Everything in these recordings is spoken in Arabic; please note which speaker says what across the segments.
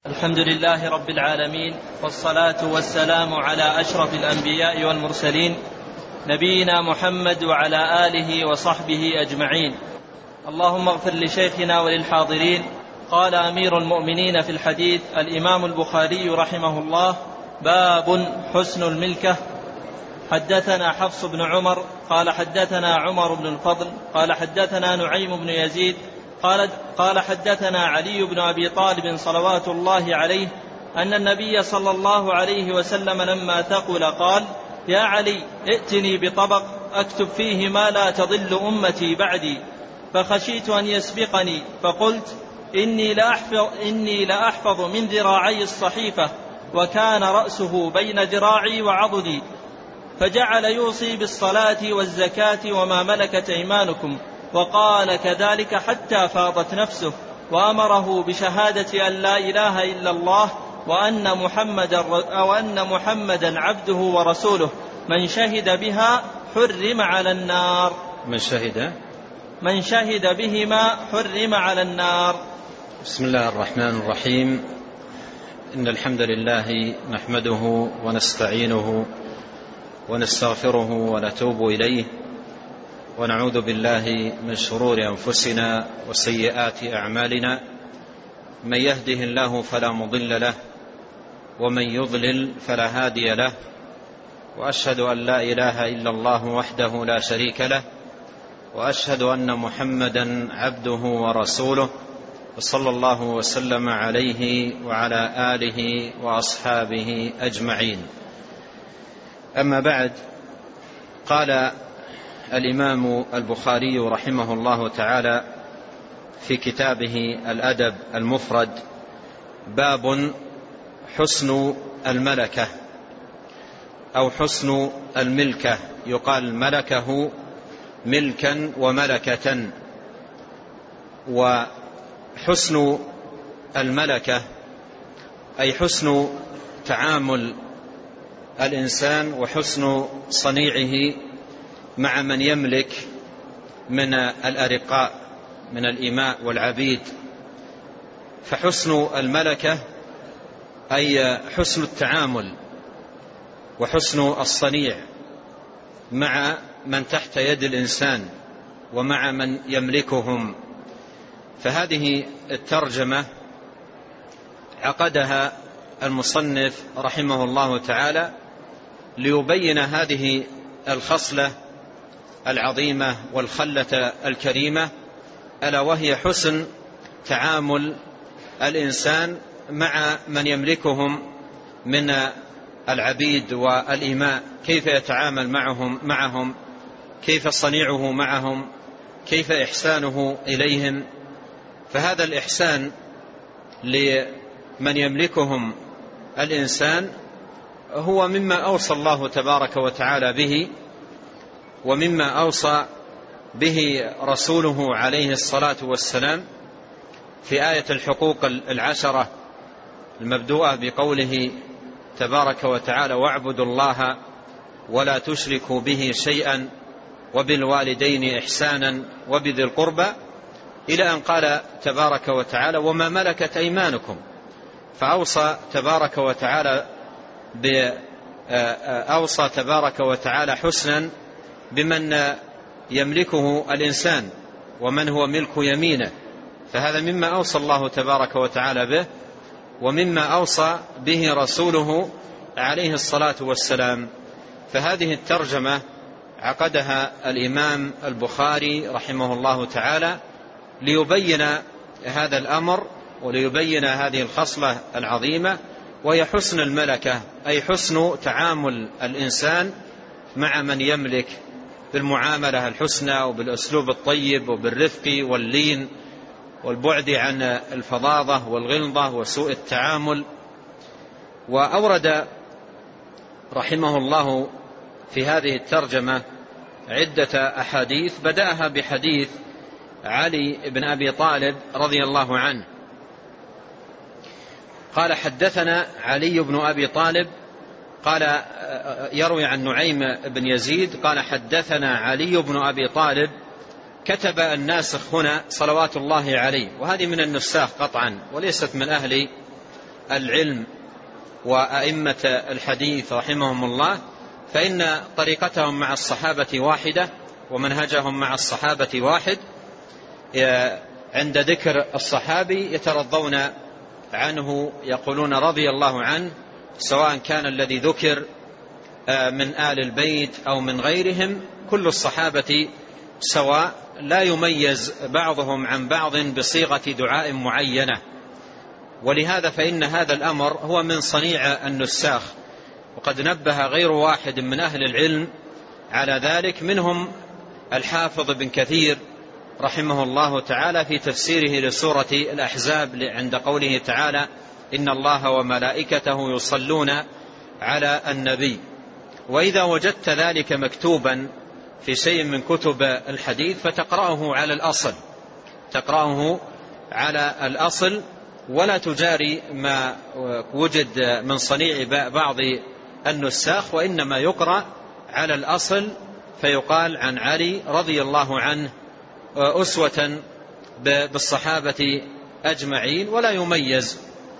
Speaker 1: الحمد لله رب العالمين، والصلاة والسلام على أشرف الأنبياء والمرسلين، نبينا محمد وعلى آله وصحبه أجمعين. اللهم اغفر لشيخنا وللحاضرين. قال أمير المؤمنين في الحديث الإمام البخاري رحمه الله: باب حسن الملكة. حدثنا حفص بن عمر قال حدثنا عمر بن الفضل قال حدثنا نعيم بن يزيد قال حدثنا علي بن أبي طالب صلوات الله عليه أن النبي صلى الله عليه وسلم لما ثقل قال: يا علي، ائتني بطبق أكتب فيه ما لا تضل أمتي بعدي. فخشيت أن يسبقني، فقلت: إني لأحفظ من ذراعي الصحيفة، وكان رأسه بين ذراعي وعضدي. فجعل يوصي بالصلاة والزكاة وما ملكت أيمانكم، وقال كذلك حتى فاضت نفسه، وأمره بشهادة أن لا إله إلا الله وأن محمدا عبده ورسوله. من شهد بها حرم على النار. من شهد بهما حرم على النار.
Speaker 2: بسم الله الرحمن الرحيم. إن الحمد لله نحمده ونستعينه ونستغفره ونتوب إليه، ونعوذ بالله من شرور أنفسنا وسيئات أعمالنا. من يهده الله فلا مضل له، ومن يضلل فلا هادي له. وأشهد أن لا إله إلا الله وحده لا شريك له، وأشهد أن محمدا عبده ورسوله، وصلى الله وسلم عليه وعلى آله وأصحابه أجمعين. أما بعد، قال الإمام البخاري رحمه الله تعالى في كتابه الأدب المفرد: باب حسن الملكة أو حسن الملكة. يقال ملكه ملكا وملكة. وحسن الملكة أي حسن تعامل الإنسان وحسن صنيعه مع من يملك من الأرقاء من الإماء والعبيد. فحسن الملكة أي حسن التعامل وحسن الصنيع مع من تحت يد الإنسان ومع من يملكهم. فهذه الترجمة عقدها المصنف رحمه الله تعالى ليبين هذه الخصلة العظيمة والخلة الكريمة، ألا وهي حسن تعامل الإنسان مع من يملكهم من العبيد والإماء. كيف يتعامل معهم، كيف صنيعه معهم، كيف إحسانه إليهم. فهذا الإحسان لمن يملكهم الإنسان هو مما أوصى الله تبارك وتعالى به، ومما أوصى به رسوله عليه الصلاة والسلام في آية الحقوق العشرة المبدوءة بقوله تبارك وتعالى: واعبدوا الله ولا تشركوا به شيئا وبالوالدين إحسانا وبذي القربى، إلى أن قال تبارك وتعالى: وما ملكت أيمانكم. فأوصى تبارك وتعالى حسنا بمن يملكه الإنسان ومن هو ملك يمينه. فهذا مما أوصى الله تبارك وتعالى به، ومما أوصى به رسوله عليه الصلاة والسلام. فهذه الترجمة عقدها الإمام البخاري رحمه الله تعالى ليبين هذا الأمر وليبين هذه الخصلة العظيمة، وهي حسن الملكة أي حسن تعامل الإنسان مع من يملك بالمعاملة الحسنى وبالأسلوب الطيب وبالرفق واللين والبعد عن الفظاظة والغلظة وسوء التعامل. وأورد رحمه الله في هذه الترجمة عدة أحاديث، بدأها بحديث علي بن أبي طالب رضي الله عنه قال: حدثنا علي بن أبي طالب قال يروي عن نعيم بن يزيد قال: حدثنا علي بن أبي طالب. كتب الناسخ هنا صلوات الله عليه، وهذه من النساخ قطعا وليست من أهل العلم وأئمة الحديث رحمهم الله فإن طريقتهم مع الصحابة واحدة ومنهجهم مع الصحابة واحد. عند ذكر الصحابي يترضون عنه يقولون رضي الله عنه، سواء كان الذي ذكر من آل البيت أو من غيرهم، كل الصحابة سواء، لا يميز بعضهم عن بعض بصيغة دعاء معينة. ولهذا فإن هذا الأمر هو من صنيع النساخ، وقد نبه غير واحد من أهل العلم على ذلك، منهم الحافظ بن كثير رحمه الله تعالى في تفسيره لسورة الأحزاب عند قوله تعالى إن الله وملائكته يصلون على النبي. وإذا وجدت ذلك مكتوبا في شيء من كتب الحديث فتقرأه على الأصل، تقرأه على الأصل ولا تجاري ما وجد من صنيع بعض النساخ، وإنما يقرأ على الأصل فيقال عن علي رضي الله عنه أسوة بالصحابة أجمعين، ولا يميز.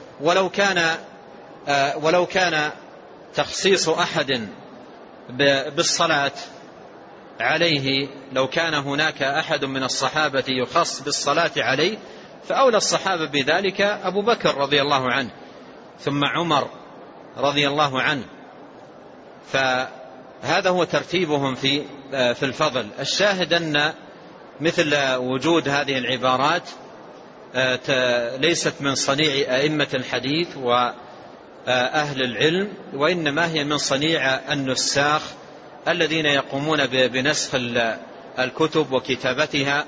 Speaker 2: ولو كان تخصيص أحد بالصلاة عليه، لو كان هناك أحد من الصحابة يخص بالصلاة عليه فأولى الصحابة بذلك أبو بكر رضي الله عنه، ثم عمر رضي الله عنه. فهذا هو ترتيبهم في الفضل. الشاهد أن مثل وجود هذه العبارات ليست من صنيع أئمة الحديث وأهل العلم، وإنما هي من صنيع النساخ الذين يقومون بنسخ الكتب وكتابتها،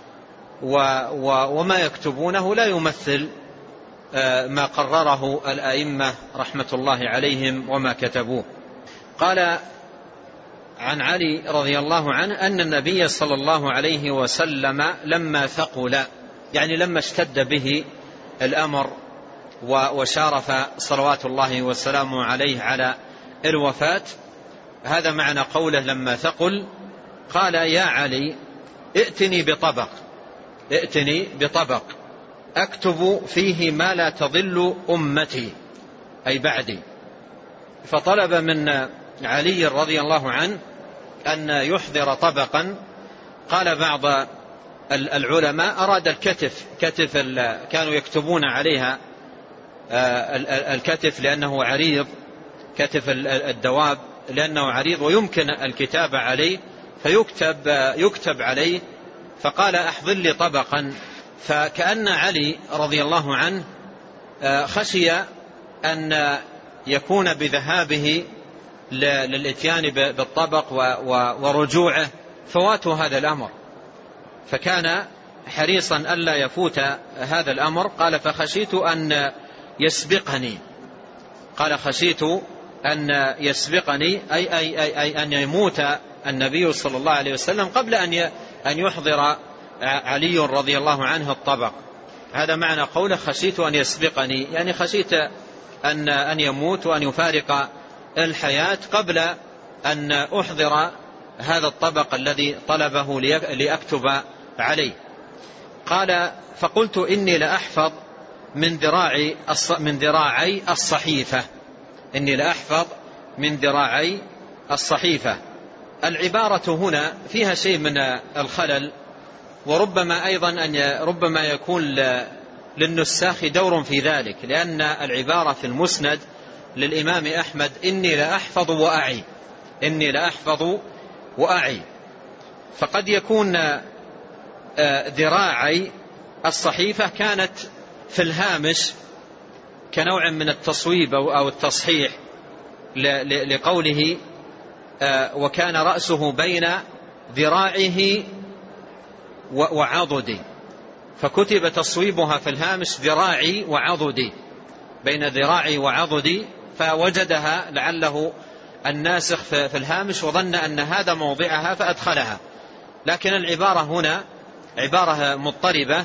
Speaker 2: وما يكتبونه لا يمثل ما قرره الأئمة رحمة الله عليهم وما كتبوه. قال عن علي رضي الله عنه أن النبي صلى الله عليه وسلم لما ثقل، يعني لما اشتد به الأمر وشارف صلوات الله وسلامه عليه على الوفاة، هذا معنى قوله لما ثقل، قال يا علي ائتني بطبق أكتب فيه ما لا تضل أمتي أي بعدي. فطلب من علي رضي الله عنه أن يحضر طبقا. قال بعض العلماء أراد الكتف، كانوا يكتبون عليها الكتف لأنه عريض، كتف الدواب لأنه عريض ويمكن الكتابة عليه فيكتب عليه، فقال أحضر لي طبقا. فكأن علي رضي الله عنه خشي أن يكون بذهابه للإتيان بالطبق ورجوعه فوات هذا الأمر، فكان حريصا ألا يفوت هذا الأمر. قال فخشيت أن يسبقني، قال خشيت أن يسبقني أي أن يموت النبي صلى الله عليه وسلم قبل أن يحضر علي رضي الله عنه الطبق. هذا معنى قوله خشيت أن يسبقني، يعني خشيت أن يموت وأن يفارق الحياة قبل أن أحضر هذا الطبق الذي طلبه لأكتب عليه. قال فقلت إني لأحفظ من ذراعي الصحيفة، إني لأحفظ من ذراعي الصحيفة. العبارة هنا فيها شيء من الخلل، وربما أيضا ربما يكون للنساخ دور في ذلك، لأن العبارة في المسند للإمام أحمد إني لأحفظ وأعي، إني لأحفظ وأعي، فقد يكون ذراعي الصحيفة كانت في الهامش كنوع من التصويب أو التصحيح لقوله وكان رأسه بين ذراعه وعضدي، فكتب تصويبها في الهامش ذراعي وعضدي، بين ذراعي وعضدي، فوجدها لعله الناسخ في الهامش وظن أن هذا موضعها فأدخلها، لكن العبارة هنا عبارة مضطربة.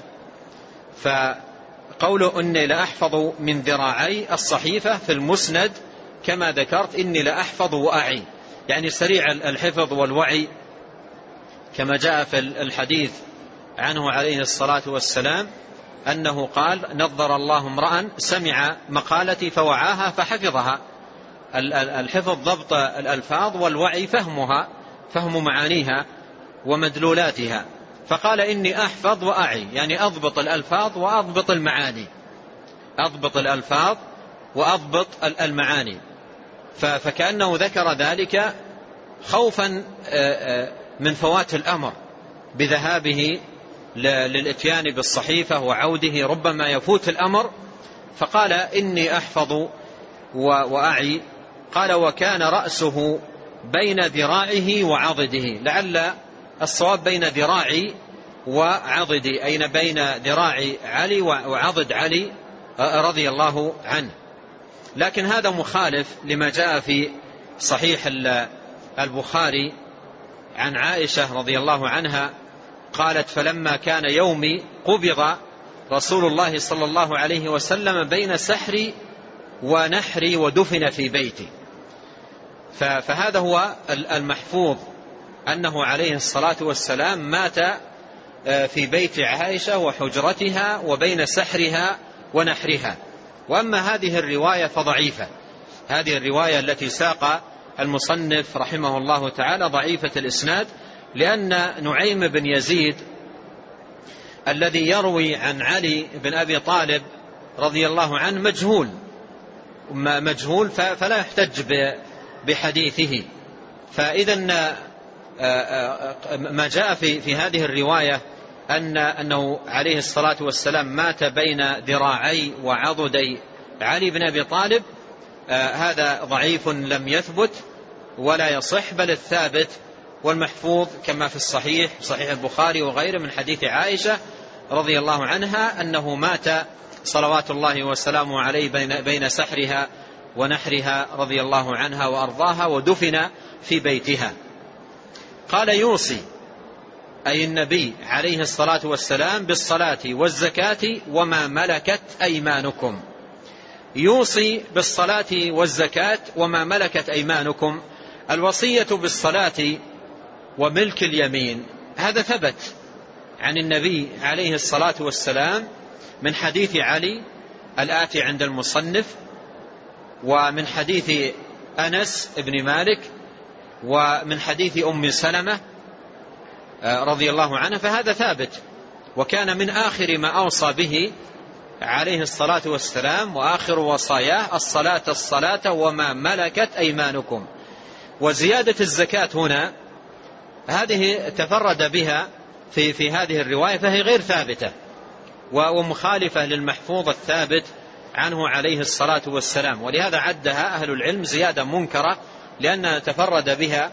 Speaker 2: فقوله إني لأحفظ من ذراعي الصحيفة في المسند كما ذكرت إني لأحفظ وأعي، يعني سريع الحفظ والوعي كما جاء في الحديث عنه عليه الصلاة والسلام أنه قال: نظر الله امرأ سمع مقالتي فوعاها فحفظها. الحفظ ضبط الألفاظ، والوعي فهمها، فهم معانيها ومدلولاتها. فقال: إني أحفظ وأعي، يعني أضبط الألفاظ وأضبط المعاني، أضبط الألفاظ وأضبط المعاني. فكأنه ذكر ذلك خوفا من فوات الأمر بذهابه للإتيان بالصحيفة وعوده، ربما يفوت الأمر. فقال: إني أحفظ وأعي. قال: وكان رأسه بين ذراعه وعضده. لعل الصواب بين ذراعي وعضدي، أين بين ذراع علي وعضد علي رضي الله عنه. لكن هذا مخالف لما جاء في صحيح البخاري عن عائشة رضي الله عنها قالت: فلما كان يومي قبض رسول الله صلى الله عليه وسلم بين سحري ونحري ودفن في بيتي. فهذا هو المحفوظ، أنه عليه الصلاة والسلام مات في بيت عائشة وحجرتها وبين سحرها ونحرها. وأما هذه الرواية فضعيفة، هذه الرواية التي ساق المصنف رحمه الله تعالى ضعيفة الإسناد، لأن نعيم بن يزيد الذي يروي عن علي بن أبي طالب رضي الله عنه مجهول فلا يحتج بحديثه. فإذا ما جاء في هذه الرواية أنه عليه الصلاة والسلام مات بين ذراعي وعضدي علي بن أبي طالب، هذا ضعيف لم يثبت ولا يصح، بل الثابت والمحفوظ كما في الصحيح البخاري وغيره من حديث عائشة رضي الله عنها أنه مات صلوات الله وسلامه عليه بين سحرها ونحرها رضي الله عنها وأرضاها، ودفن في بيتها. قال: يوصي، أي النبي عليه الصلاة والسلام، بالصلاة والزكاة وما ملكت أيمانكم. يوصي بالصلاة والزكاة وما ملكت أيمانكم. الوصية بالصلاة وملك اليمين هذا ثبت عن النبي عليه الصلاة والسلام من حديث علي الآتي عند المصنف، ومن حديث أنس بن مالك، ومن حديث أم سلمة رضي الله عنها، فهذا ثابت. وكان من آخر ما أوصى به عليه الصلاة والسلام وآخر وصاياه: الصلاة وما ملكت أيمانكم. وزيادة الزكاة هنا هذه تفرد بها في هذه الرواية، فهي غير ثابتة ومخالفة للمحفوظ الثابت عنه عليه الصلاة والسلام، ولهذا عدها أهل العلم زيادة منكرة، لأن تفرد بها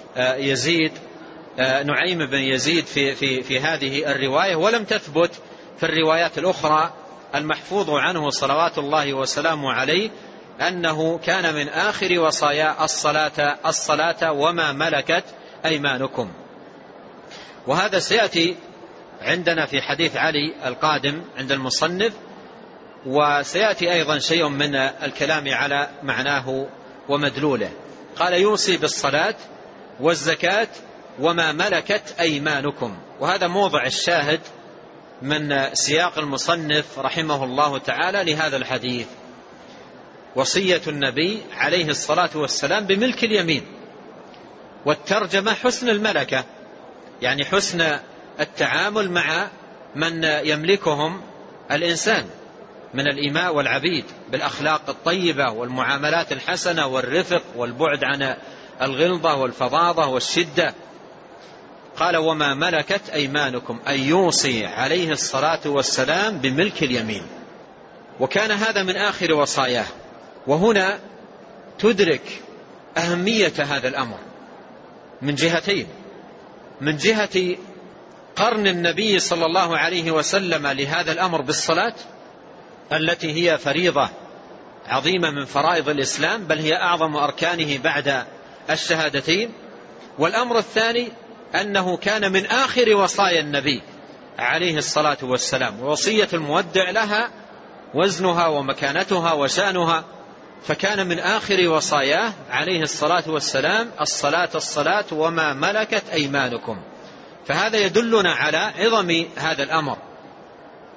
Speaker 2: نعيم بن يزيد في هذه الرواية، ولم تثبت في الروايات الأخرى المحفوظ عنه صلوات الله وسلامه عليه أنه كان من آخر وصايا الصلاة وما ملكت أيمانكم. وهذا سيأتي عندنا في حديث علي القادم عند المصنف، وسيأتي أيضا شيء من الكلام على معناه ومدلوله. قال: يوصي بالصلاة والزكاة وما ملكت أيمانكم. وهذا موضع الشاهد من سياق المصنف رحمه الله تعالى لهذا الحديث، وصية النبي عليه الصلاة والسلام بملك اليمين. والترجمة حسن الملكة، يعني حسن التعامل مع من يملكهم الإنسان من الإماء والعبيد، بالأخلاق الطيبة والمعاملات الحسنة والرفق والبعد عن الغلظة والفظاظة والشدة. قال: وما ملكت أيمانكم، أي يوصي عليه الصلاة والسلام بملك اليمين. وكان هذا من آخر وصاياه. وهنا تدرك أهمية هذا الأمر من جهتين: من جهة قرن النبي صلى الله عليه وسلم لهذا الأمر بالصلاة التي هي فريضة عظيمة من فرائض الإسلام، بل هي أعظم أركانه بعد الشهادتين. والأمر الثاني أنه كان من آخر وصايا النبي عليه الصلاة والسلام، ووصية المودع لها وزنها ومكانتها وشأنها، فكان من آخر وصاياه عليه الصلاة والسلام: الصلاة وما ملكت أيمانكم. فهذا يدلنا على عظم هذا الأمر،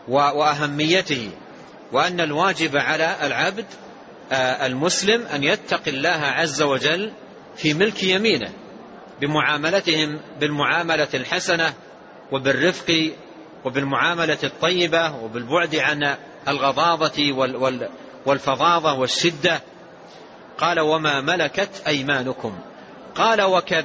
Speaker 2: وأهميته، وأن الواجب على العبد المسلم أن يتقي الله عز وجل في ملك يمينه بمعاملتهم بالمعاملة الحسنة وبالرفق وبالمعاملة الطيبة وبالبعد عن الغضاضة والفظاظة والشدة. قال وما ملكت أيمانكم، قال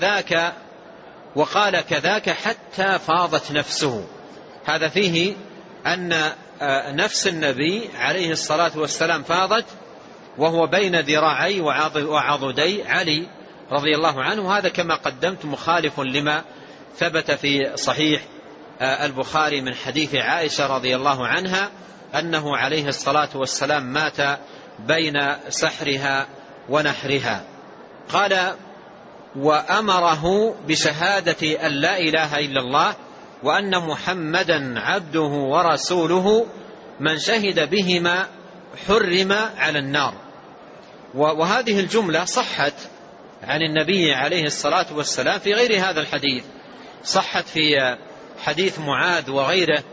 Speaker 2: وقال كذاك حتى فاضت نفسه. هذا فيه أن نفس النبي عليه الصلاة والسلام فاضت وهو بين ذراعي وعضدي علي رضي الله عنه. هذا كما قدمت مخالف لما ثبت في صحيح البخاري من حديث عائشة رضي الله عنها أنه عليه الصلاة والسلام مات بين سحرها ونحرها. قال وأمره بشهادة أن لا إله إلا الله وأن محمدا عبده ورسوله من شهد بهما حرم على النار. وهذه الجملة صحت عن النبي عليه الصلاة والسلام في غير هذا الحديث، صحت في حديث معاذ وغيره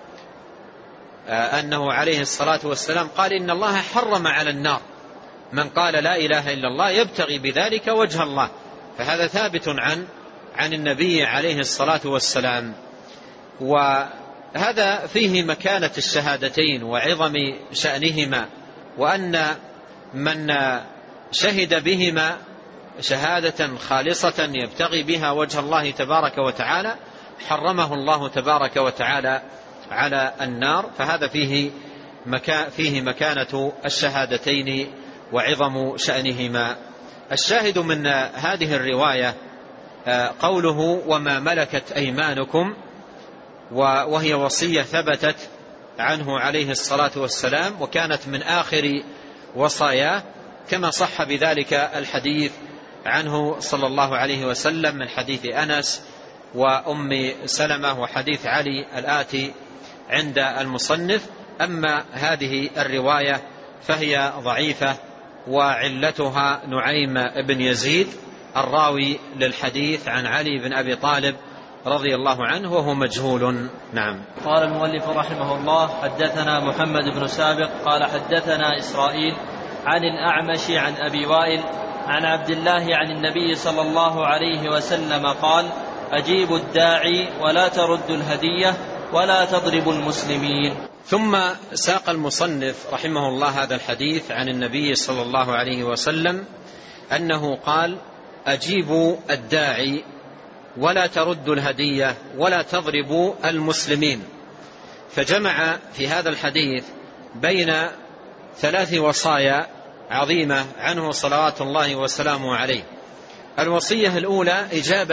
Speaker 2: أنه عليه الصلاة والسلام قال إن الله حرم على النار من قال لا إله إلا الله يبتغي بذلك وجه الله. فهذا ثابت عن النبي عليه الصلاة والسلام. وهذا فيه مكانة الشهادتين وعظم شأنهما، وأن من شهد بهما شهادة خالصة يبتغي بها وجه الله تبارك وتعالى حرمه الله تبارك وتعالى على النار. فهذا فيه مكانة الشهادتين وعظم شأنهما. الشاهد من هذه الرواية قوله وما ملكت أيمانكم، وهي وصية ثبتت عنه عليه الصلاة والسلام وكانت من آخر وصاياه، كما صح بذلك الحديث عنه صلى الله عليه وسلم من حديث أنس وأم سلمة وحديث علي الآتي عند المصنف. أما هذه الرواية فهي ضعيفة وعلتها نعيم بن يزيد الراوي للحديث عن علي بن أبي طالب رضي الله عنه وهو مجهول. نعم.
Speaker 1: قال المؤلف رحمه الله حدثنا محمد بن سابق قال حدثنا إسرائيل عن الأعمش عن أبي وائل عن عبد الله عن النبي صلى الله عليه وسلم قال أجيبوا الداعي ولا تردوا الهدية ولا تضربوا المسلمين.
Speaker 2: ثم ساق المصنف رحمه الله هذا الحديث عن النبي صلى الله عليه وسلم أنه قال أجيبوا الداعي ولا تردوا الهدية ولا تضربوا المسلمين. فجمع في هذا الحديث بين 3 وصايا عظيمة عنه صلوات الله وسلامه عليه. الوصية الأولى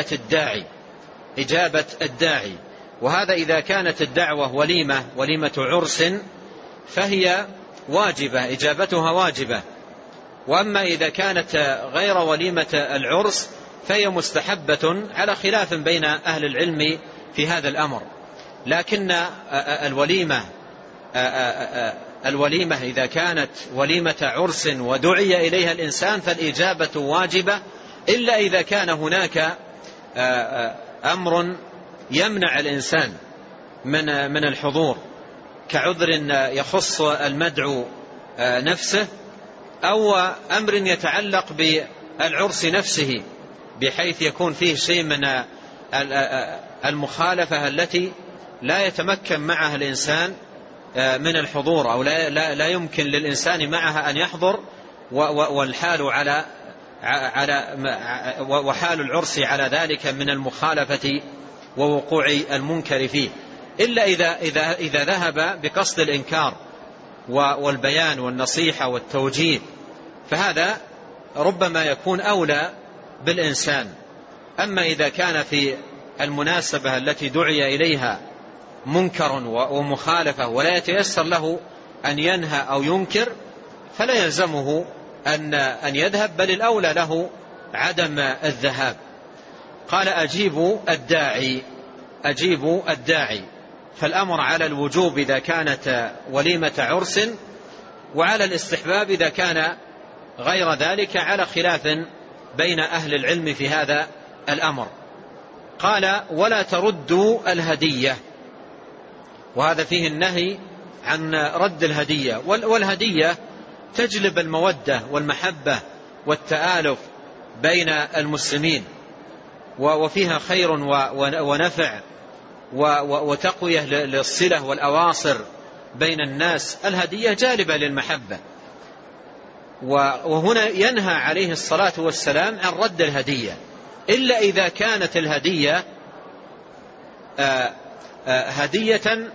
Speaker 2: إجابة الداعي، وهذا إذا كانت الدعوة وليمة عرس فهي واجبة، إجابتها واجبة. وأما إذا كانت غير وليمة العرس فهي مستحبة على خلاف بين أهل العلم في هذا الأمر. لكن الوليمة إذا كانت وليمة عرس ودعي إليها الإنسان فالإجابة واجبة، إلا إذا كان هناك أمر يمنع الإنسان من الحضور كعذر يخص المدعو نفسه، أو أمر يتعلق بالعرس نفسه بحيث يكون فيه شيء من المخالفة التي لا يتمكن معها الإنسان من الحضور، أو لا يمكن للإنسان معها أن يحضر، وحال العرس على ذلك من المخالفة ووقوع المنكر فيه، إلا إذا ذهب بقصد الإنكار والبيان والنصيحة والتوجيه، فهذا ربما يكون أولى بالإنسان. أما إذا كان في المناسبة التي دعي إليها منكر ومخالفة ولا يتيسر له أن ينهى أو ينكر فلا يلزمه أن يذهب، بل الأولى له عدم الذهاب. قال أجيبوا الداعي، فالأمر على الوجوب إذا كانت وليمة عرس، وعلى الاستحباب إذا كان غير ذلك، على خلاف بين أهل العلم في هذا الأمر. قال ولا تردوا الهدية، وهذا فيه النهي عن رد الهدية. والهدية تجلب المودة والمحبة والتآلف بين المسلمين، وفيها خير ونفع وتقوية للصلة والأواصر بين الناس. الهدية جالبة للمحبة. وهنا ينهى عليه الصلاة والسلام عن رد الهدية، إلا إذا كانت الهدية هدية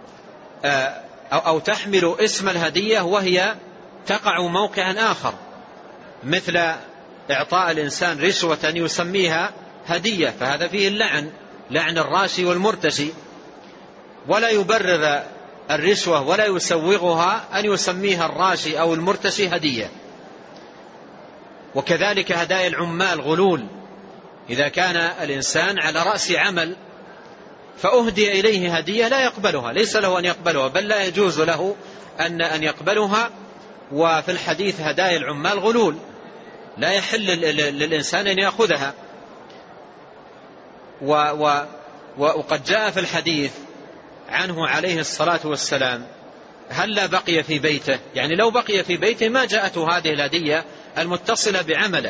Speaker 2: أو تحمل اسم الهدية وهي تقع موقعا آخر، مثل إعطاء الإنسان رشوة يسميها هدية، فهذا فيه لعن الراشي والمرتشي، ولا يبرر الرشوة ولا يسوغها أن يسميها الراشي أو المرتشي هدية. وكذلك هدايا العمال غلول، إذا كان الإنسان على رأس عمل فأهدي إليه هدية لا يقبلها، ليس له أن يقبلها، بل لا يجوز له أن يقبلها. وفي الحديث هدايا العمال غلول، لا يحل للإنسان أن يأخذها. وقد جاء في الحديث عنه عليه الصلاة والسلام: هلا بقي في بيته، يعني لو بقي في بيته ما جاءته هذه الهدية المتصلة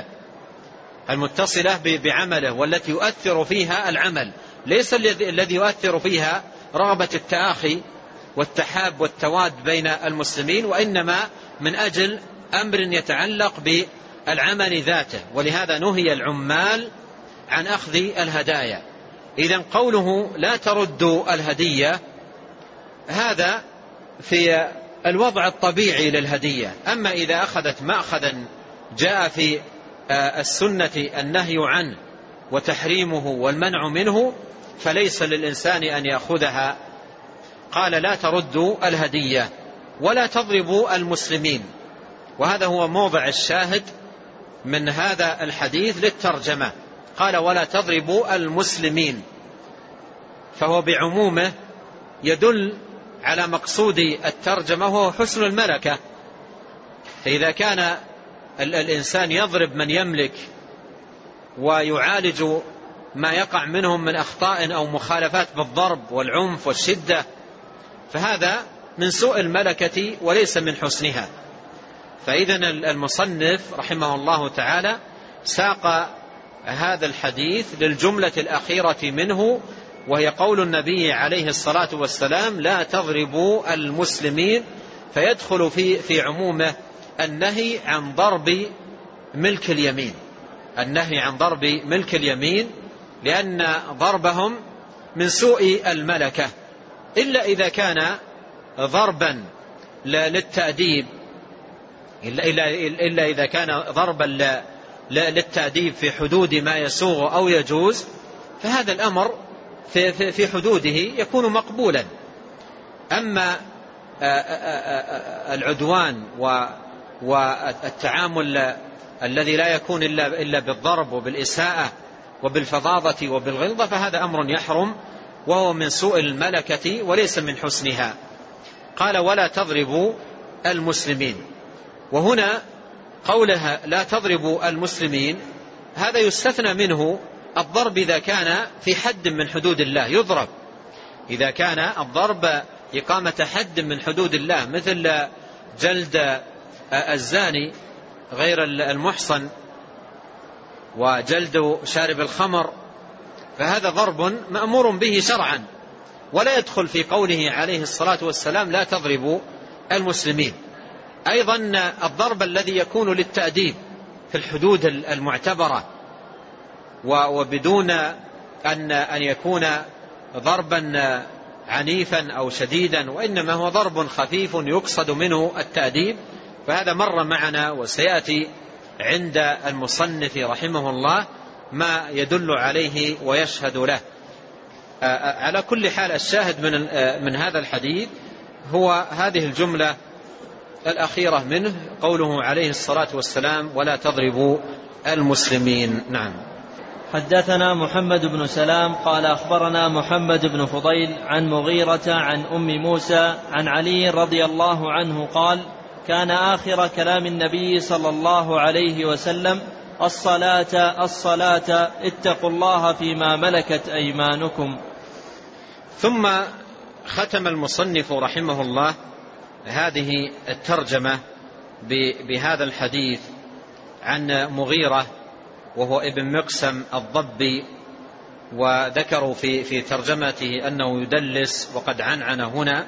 Speaker 2: بعمله والتي يؤثر فيها العمل، ليس الذي يؤثر فيها رغبة التآخي والتحاب والتواد بين المسلمين، وإنما من أجل أمر يتعلق بالعمل ذاته. ولهذا نهي العمال عن أخذ الهدايا. إذن قوله لا تردوا الهدية هذا في الوضع الطبيعي للهدية. أما إذا أخذت مأخذا جاء في السنة النهي عنه وتحريمه والمنع منه فليس للإنسان أن يأخذها. قال لا تردوا الهدية ولا تضربوا المسلمين، وهذا هو موضع الشاهد من هذا الحديث للترجمة. قال ولا تضربوا المسلمين، فهو بعمومه يدل على مقصود الترجمة وهو حسن الملكة. فإذا كان الإنسان يضرب من يملك ويعالج ما يقع منهم من أخطاء أو مخالفات بالضرب والعنف والشدة فهذا من سوء الملكة وليس من حسنها. فإذن المصنف رحمه الله تعالى ساق هذا الحديث للجملة الأخيرة منه، وهي قول النبي عليه الصلاة والسلام لا تضربوا المسلمين، فيدخل في عمومه النهي عن ضرب ملك اليمين، النهي عن ضرب ملك اليمين، لأن ضربهم من سوء الملكة، إلا إذا كان ضربا للتأديب، إلا إذا كان ضربا للتأديب في حدود ما يسوغ أو يجوز، فهذا الأمر في حدوده يكون مقبولا. أما العدوان والتعامل الذي لا يكون إلا بالضرب وبالإساءة وبالفظاظة وبالغلظة فهذا أمر يحرم وهو من سوء الملكة وليس من حسنها. قال ولا تضربوا المسلمين، وهنا قولها لا تضربوا المسلمين هذا يستثنى منه الضرب إذا كان في حد من حدود الله يضرب، إذا كان الضرب إقامة حد من حدود الله مثل جلد الزاني غير المحصن وجلد شارب الخمر، فهذا ضرب مأمور به شرعا ولا يدخل في قوله عليه الصلاة والسلام لا تضربوا المسلمين. أيضا الضرب الذي يكون للتأديب في الحدود المعتبرة وبدون أن يكون ضربا عنيفا أو شديدا، وإنما هو ضرب خفيف يقصد منه التأديب، فهذا مر معنا وسيأتي عند المصنف رحمه الله ما يدل عليه ويشهد له. على كل حال الشاهد من هذا الحديث هو هذه الجملة الأخيرة منه، قوله عليه الصلاة والسلام ولا تضربوا المسلمين. نعم.
Speaker 1: حدثنا محمد بن سلام قال أخبرنا محمد بن فضيل عن مغيرة عن أم موسى عن علي رضي الله عنه قال كان آخر كلام النبي صلى الله عليه وسلم الصلاة اتقوا الله فيما ملكت أيمانكم.
Speaker 2: ثم ختم المصنف رحمه الله هذه الترجمة بهذا الحديث عن مغيرة وهو ابن مقسم الضبي، وذكروا في ترجمته أنه يدلس وقد عنعن هنا.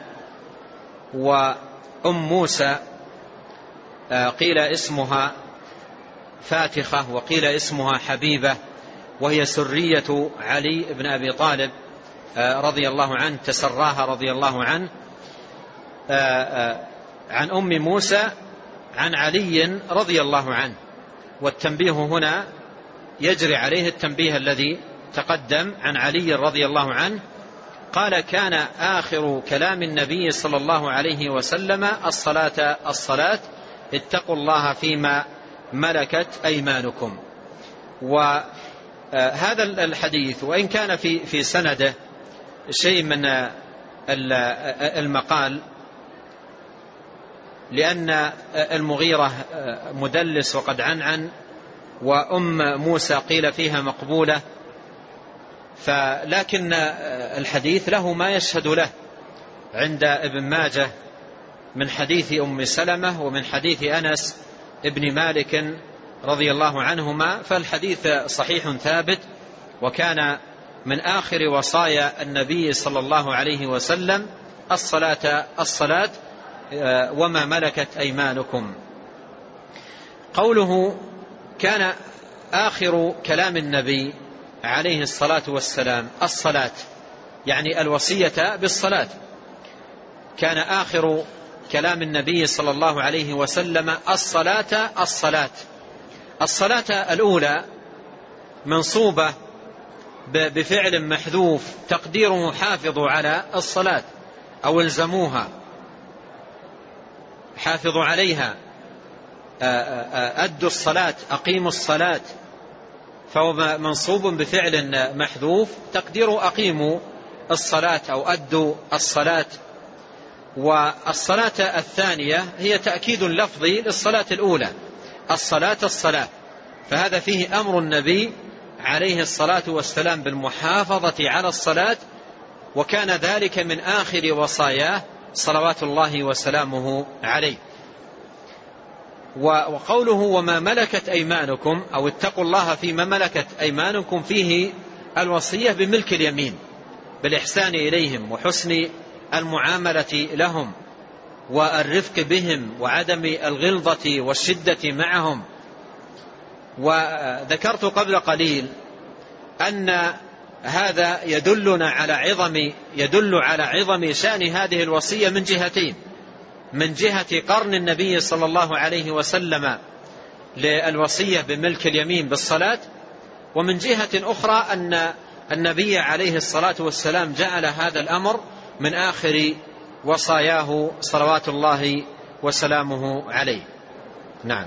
Speaker 2: وأم موسى قيل اسمها فاتخة وقيل اسمها حبيبة، وهي سرية علي بن أبي طالب رضي الله عنه، تسراها رضي الله عنه عن أم موسى عن علي رضي الله عنه. والتنبيه هنا يجري عليه التنبيه الذي تقدم عن علي رضي الله عنه. قال: كان آخر كلام النبي صلى الله عليه وسلم الصلاة اتقوا الله فيما ملكت أيمانكم. وهذا الحديث وإن كان في سنده شيء من المقال، لأن المغيرة مدلس وقد عنعن، وأم موسى قيل فيها مقبولة، لكن الحديث له ما يشهد له عند ابن ماجه من حديث أم سلمة ومن حديث أنس ابن مالك رضي الله عنهما، فالحديث صحيح ثابت. وكان من آخر وصايا النبي صلى الله عليه وسلم الصلاة وما ملكت أيمانكم. قوله كان آخر كلام النبي عليه الصلاة والسلام الصلاة، يعني الوصية بالصلاة. كان آخر كلام النبي صلى الله عليه وسلم الصلاة الأولى منصوبة بفعل محذوف تقديره حافظوا على الصلاة أو الزموها، حافظوا عليها، أدوا الصلاة، أقيموا الصلاة، فهو منصوب بفعل محذوف تقديره أقيموا الصلاة أو أدوا الصلاة. والصلاة الثانية هي تأكيد لفظي للصلاة الأولى، الصلاة، فهذا فيه أمر النبي عليه الصلاة والسلام بالمحافظة على الصلاة، وكان ذلك من آخر وصاياه صلوات الله وسلامه عليه. وقوله وما ملكت أيمانكم أو اتقوا الله فيما ملكت أيمانكم فيه الوصية بملك اليمين، بالإحسان إليهم وحسن المعاملة لهم والرفق بهم وعدم الغلظة والشدة معهم. وذكرت قبل قليل أن هذا يدل على عظم شأن هذه الوصية من جهتين: من جهة قرن النبي صلى الله عليه وسلم للوصية بملك اليمين بالصلاة، ومن جهة أخرى أن النبي عليه الصلاة والسلام جعل هذا الأمر من آخر وصاياه صلوات الله وسلامه عليه. نعم.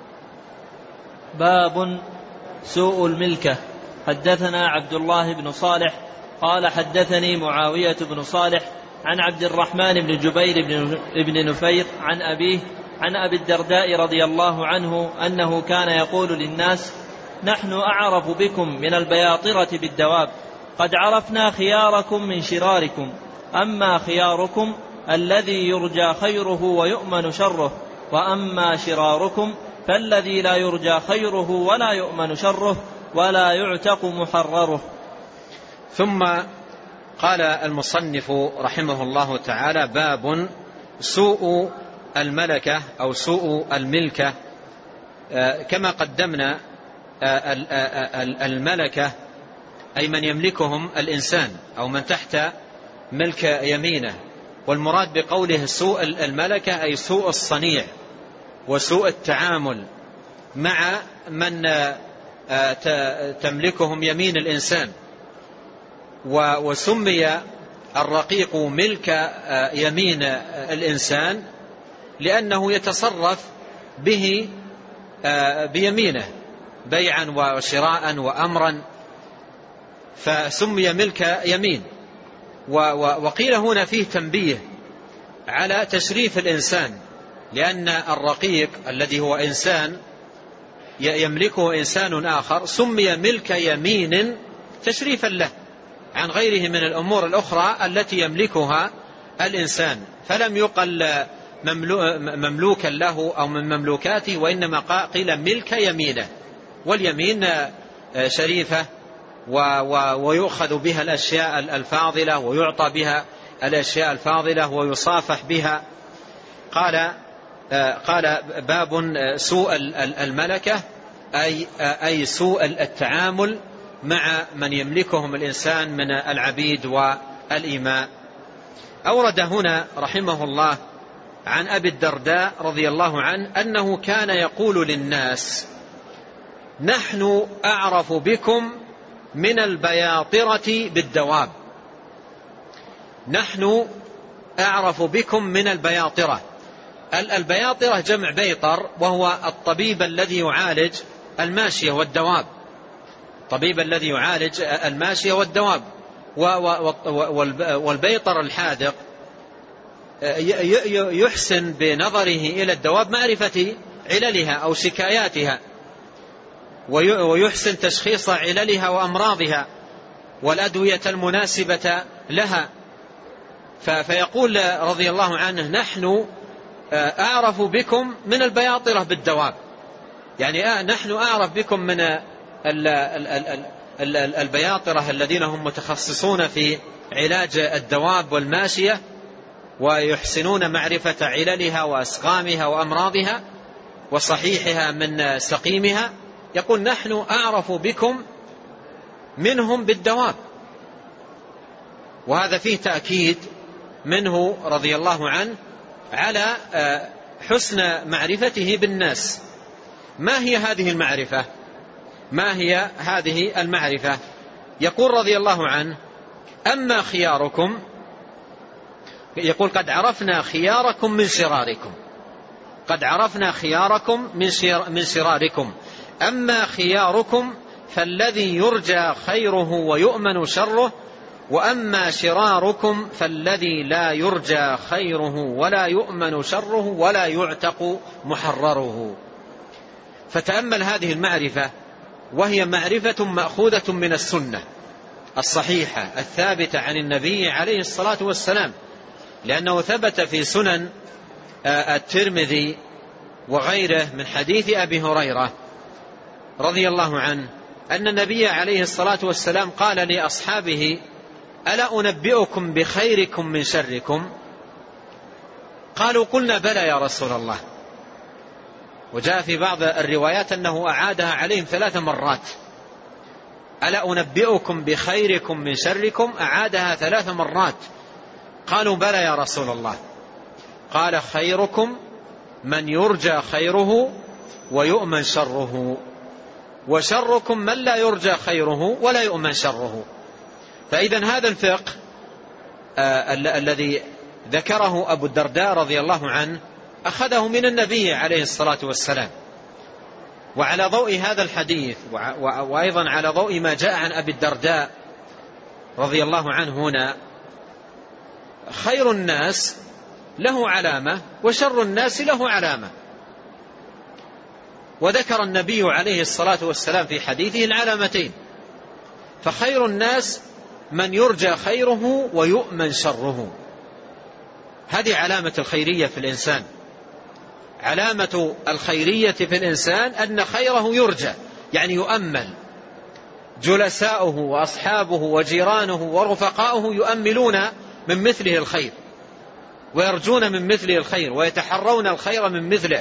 Speaker 1: باب سوء الملكة. حدثنا عبد الله بن صالح قال حدثني معاوية بن صالح عن عبد الرحمن بن جبير بن نفير عن أبيه عن أبي الدرداء رضي الله عنه أنه كان يقول للناس: نحن أعرف بكم من البياطرة بالدواب، قد عرفنا خياركم من شراركم، أما خياركم الذي يرجى خيره ويؤمن شره، وأما شراركم فالذي لا يرجى خيره ولا يؤمن شره ولا يعتق محرره.
Speaker 2: ثم قال المصنف رحمه الله تعالى: باب سوء الملكة أو سوء الملكة. كما قدمنا الملكة أي من يملكهم الإنسان أو من تحت ملك يمينه، والمراد بقوله سوء الملكة أي سوء الصنيع وسوء التعامل مع من تملكهم يمين الإنسان. وسمي الرقيق ملك يمين الإنسان لأنه يتصرف به بيمينه بيعا وشراء وأمرا، فسمي ملك يمين. وقيل هنا فيه تنبيه على تشريف الإنسان، لأن الرقيق الذي هو إنسان يملكه إنسان آخر سمي ملك يمين تشريفا له عن غيره من الأمور الأخرى التي يملكها الإنسان، فلم يقل مملوكا له أو من مملوكاته، وإنما قيل ملك يمينه. واليمين شريفة ويؤخذ بها الأشياء الفاضلة ويعطى بها الأشياء الفاضلة ويصافح بها. قال باب سوء الملكة أي سوء التعامل مع من يملكهم الإنسان من العبيد والإماء. أورد هنا رحمه الله عن أبي الدرداء رضي الله عنه أنه كان يقول للناس: نحن أعرف بكم من البياطرة بالدواب. نحن أعرف بكم من البياطرة. البياطرة جمع بيطر، وهو الطبيب الذي يعالج الماشية والدواب، الطبيب الذي يعالج الماشية والدواب. والبيطر الحاذق يحسن بنظره إلى الدواب معرفة عللها أو شكاياتها، ويحسن تشخيص عللها وأمراضها والأدوية المناسبة لها. فيقول رضي الله عنه: نحن أعرف بكم من البياطرة بالدواب، يعني نحن أعرف بكم من البياطرة الذين هم متخصصون في علاج الدواب والماشية، ويحسنون معرفة عللها وأسقامها وأمراضها وصحيحها من سقيمها. يقول: نحن أعرف بكم منهم بالدواب. وهذا فيه تأكيد منه رضي الله عنه على حسن معرفته بالناس. ما هي هذه المعرفة؟ ما هي هذه المعرفة؟ يقول رضي الله عنه: أما خياركم، يقول: قد عرفنا خياركم من شراركم، قد عرفنا خياركم من شراركم. أما خياركم فالذي يرجى خيره ويؤمن شره، وأما شراركم فالذي لا يرجى خيره ولا يؤمن شره ولا يعتق محرره. فتأمل هذه المعرفة، وهي معرفة مأخوذة من السنة الصحيحة الثابتة عن النبي عليه الصلاة والسلام، لأنه ثبت في سنن الترمذي وغيره من حديث أبي هريرة رضي الله عنه أن النبي عليه الصلاة والسلام قال لأصحابه: ألا أنبئكم بخيركم من شركم؟ قالوا: قلنا بلى يا رسول الله. وجاء في بعض الروايات أنه أعادها عليهم 3 مرات: ألا أنبئكم بخيركم من شركم؟ أعادها 3 مرات. قالوا: بلى يا رسول الله. قال: خيركم من يرجى خيره ويؤمن شره، وشركم من لا يرجى خيره ولا يؤمن شره. فإذا هذا الفقه الذي ذكره أبو الدرداء رضي الله عنه أخذه من النبي عليه الصلاة والسلام. وعلى ضوء هذا الحديث وأيضا على ضوء ما جاء عن أبي الدرداء رضي الله عنه هنا، خير الناس له علامة وشر الناس له علامة. وذكر النبي عليه الصلاة والسلام في حديثه العلامتين: فخير الناس من يرجى خيره ويؤمن شره. هذه علامة الخيرية في الإنسان. علامة الخيرية في الإنسان أن خيره يرجى، يعني يؤمل. جلساؤه وأصحابه وجيرانه ورفقاؤه يؤملون من مثله الخير، ويرجون من مثله الخير، ويتحرون الخير من مثله،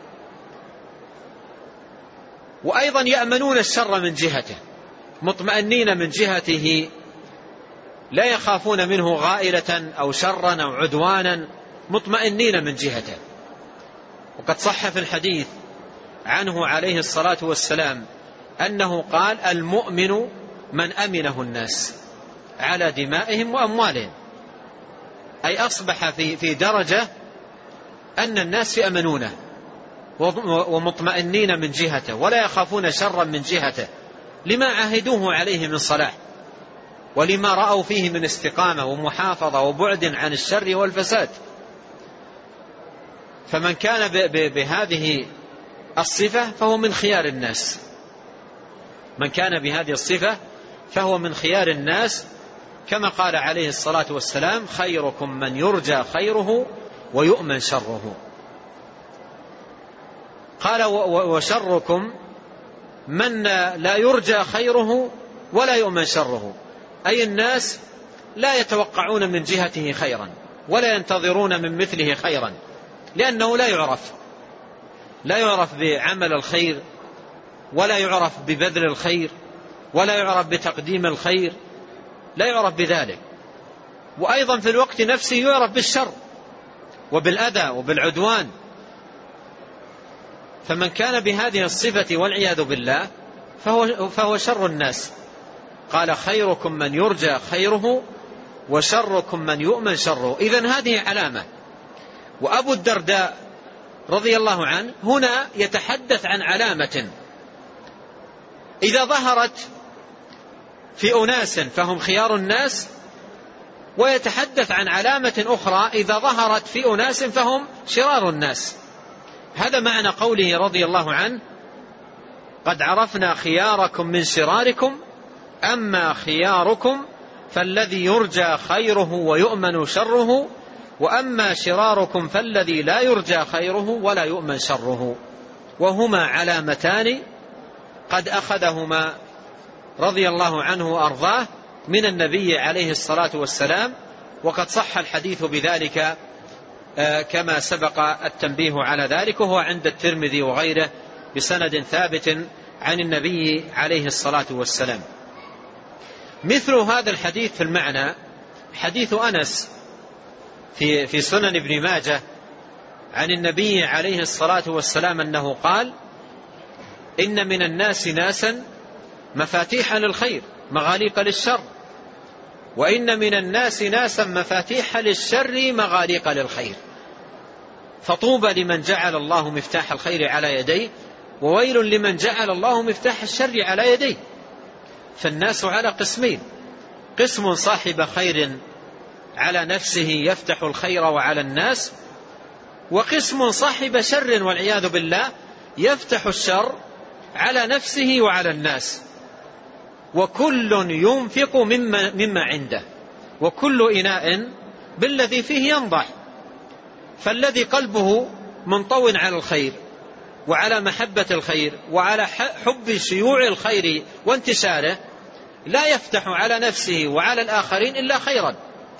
Speaker 2: وأيضا يأمنون الشر من جهته، مطمئنين من جهته، لا يخافون منه غائلة أو شرا أو عدوانا، مطمئنين من جهته. وقد صح في الحديث عنه عليه الصلاة والسلام أنه قال: المؤمن من أمنه الناس على دمائهم وأموالهم، أي أصبح في درجة أن الناس يأمنونه ومطمئنين من جهته، ولا يخافون شرا من جهته، لما عهدوه عليه من صلاح، ولما رأوا فيه من استقامة ومحافظة وبعد عن الشر والفساد. فمن كان بهذه الصفة فهو من خيار الناس، من كان بهذه الصفة فهو من خيار الناس، كما قال عليه الصلاة والسلام: خيركم من يرجى خيره ويؤمن شره. قال: وشركم من لا يرجى خيره ولا يؤمن شره، أي الناس لا يتوقعون من جهته خيرا ولا ينتظرون من مثله خيرا، لأنه لا يعرف بعمل الخير، ولا يعرف ببذل الخير، ولا يعرف بتقديم الخير، لا يعرف بذلك. وأيضا في الوقت نفسه يعرف بالشر وبالأذى وبالعدوان. فمن كان بهذه الصفة والعياذ بالله فهو شر الناس. قال: خيركم من يرجى خيره وشركم من يؤمن شره. إذن هذه علامة. وأبو الدرداء رضي الله عنه هنا يتحدث عن علامة إذا ظهرت في أناس فهم خيار الناس، ويتحدث عن علامة أخرى إذا ظهرت في أناس فهم شرار الناس. هذا معنى قوله رضي الله عنه: قد عرفنا خياركم من شراركم، أما خياركم فالذي يرجى خيره ويؤمن شره، وأما شراركم فالذي لا يرجى خيره ولا يؤمن شره. وهما علامتان قد أخذهما رضي الله عنه وأرضاه من النبي عليه الصلاة والسلام، وقد صح الحديث بذلك كما سبق التنبيه على ذلك، وهو عند الترمذي وغيره بسند ثابت عن النبي عليه الصلاة والسلام. مثل هذا الحديث في المعنى حديث أنس في سنن ابن ماجه عن النبي عليه الصلاة والسلام أنه قال: إن من الناس ناسا مفاتيح للخير مغاليق للشر، وإن من الناس ناسا مفاتيح للشر مغاليق للخير، فطوبى لمن جعل الله مفتاح الخير على يديه، وويل لمن جعل الله مفتاح الشر على يديه. فالناس على قسمين: قسم صاحب خير على نفسه يفتح الخير وعلى الناس، وقسم صاحب شر والعياذ بالله يفتح الشر على نفسه وعلى الناس. وكل ينفق مما عنده، وكل إناء بالذي فيه ينضح. فالذي قلبه منطو على الخير وعلى محبة الخير وعلى حب شيوع الخير وانتشاره لا يفتح على نفسه وعلى الآخرين إلا خيرا.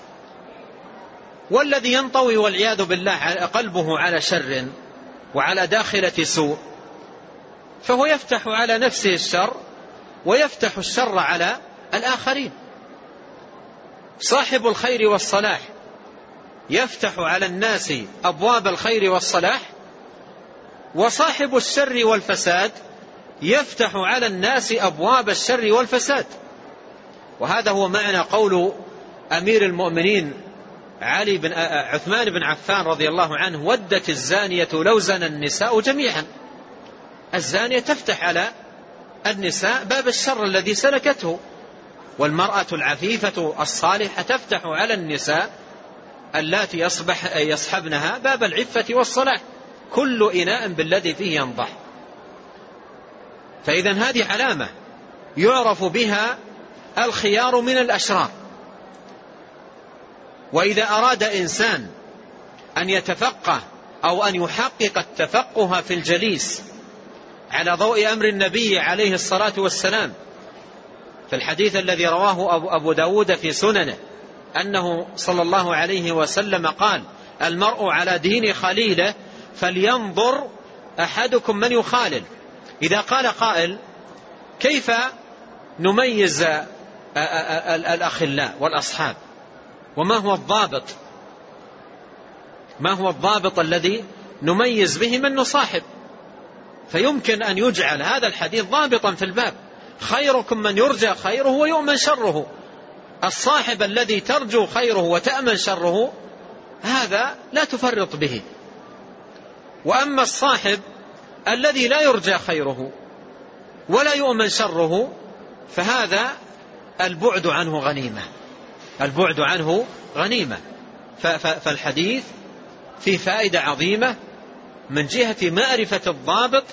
Speaker 2: والذي ينطوي والعياذ بالله قلبه على شر وعلى داخلة سوء فهو يفتح على نفسه الشر ويفتح الشر على الآخرين. صاحب الخير والصلاح يفتح على الناس أبواب الخير والصلاح، وصاحب الشر والفساد يفتح على الناس أبواب الشر والفساد. وهذا هو معنى قول أمير المؤمنين عثمان بن عفان رضي الله عنه: ودت الزانية لو زنى النساء جميعا. الزانية تفتح على النساء باب الشر الذي سلكته، والمرأة العفيفة الصالحة تفتح على النساء اللاتي يصحبنها باب العفة والصلاح. كل إناء بالذي فيه ينضح. فإذا هذه علامة يعرف بها الخيار من الأشرار. وإذا أراد إنسان أن يتفقه أو أن يحقق التفقه في الجليس على ضوء أمر النبي عليه الصلاة والسلام في الحديث الذي رواه أبو داود في سننه أنه صلى الله عليه وسلم قال: المرء على دين خليله فلينظر أحدكم من يخالل. إذا قال قائل: كيف نميز الأخلاء والأصحاب؟ وما هو الضابط؟ ما هو الضابط الذي نميز به من نصاحب؟ فيمكن أن يجعل هذا الحديث ضابطا في الباب: خيركم من يرجى خيره ويؤمن شره. الصاحب الذي ترجو خيره وتأمن شره هذا لا تفرط به. وأما الصاحب الذي لا يرجى خيره ولا يؤمن شره فهذا البعد عنه غنيمة. البعد عنه غنيمة. فالحديث فيه فائدة عظيمة من جهة معرفة الضابط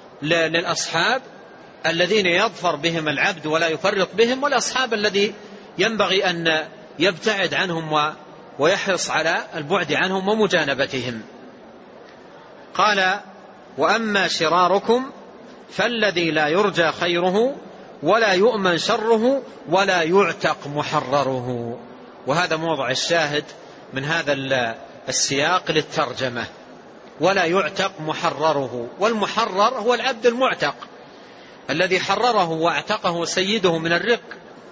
Speaker 2: للأصحاب الذين يظفر بهم العبد ولا يفرط بهم، والأصحاب الذي ينبغي أن يبتعد عنهم ويحرص على البعد عنهم ومجانبتهم. قال: وأما شراركم فالذي لا يرجى خيره ولا يؤمن شره ولا يعتق محرره. وهذا موضع الشاهد من هذا السياق للترجمة: ولا يعتق محرره. والمحرر هو العبد المعتق الذي حرره واعتقه سيده من الرق.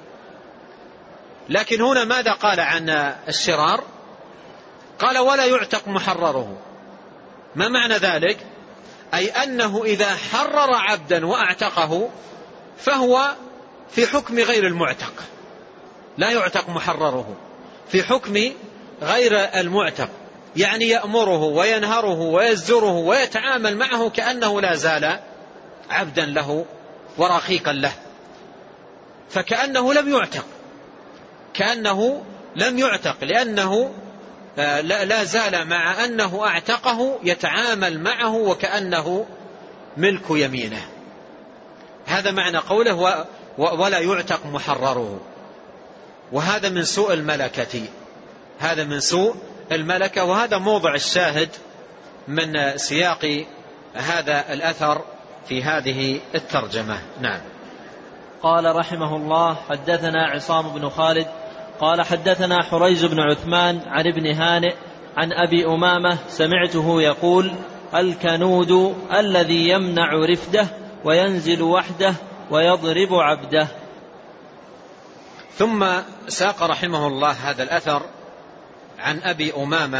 Speaker 2: لكن هنا ماذا قال عن الشرار؟ قال: ولا يعتق محرره. ما معنى ذلك؟ أي أنه إذا حرر عبدا وأعتقه فهو في حكم غير المعتق، لا يعتق محرره، في حكم غير المعتق، يعني يأمره وينهره ويزجره ويتعامل معه كأنه لا زال عبدا له ورقيقا له، فكأنه لم يعتق، كأنه لم يعتق، لأنه لا زال مع أنه أعتقه يتعامل معه وكأنه ملك يمينه. هذا معنى قوله ولا يعتق محرره. وهذا من سوء الملكة، هذا من سوء الملكة. وهذا موضع الشاهد من سياق هذا الأثر في هذه الترجمة. نعم.
Speaker 1: قال رحمه الله: حدثنا عصام بن خالد قال حدثنا حريز بن عثمان عن ابن هانئ عن أبي أمامة سمعته يقول: الكنود الذي يمنع رفده وينزل وحده ويضرب عبده.
Speaker 2: ثم ساق رحمه الله هذا الأثر عن أبي أمامة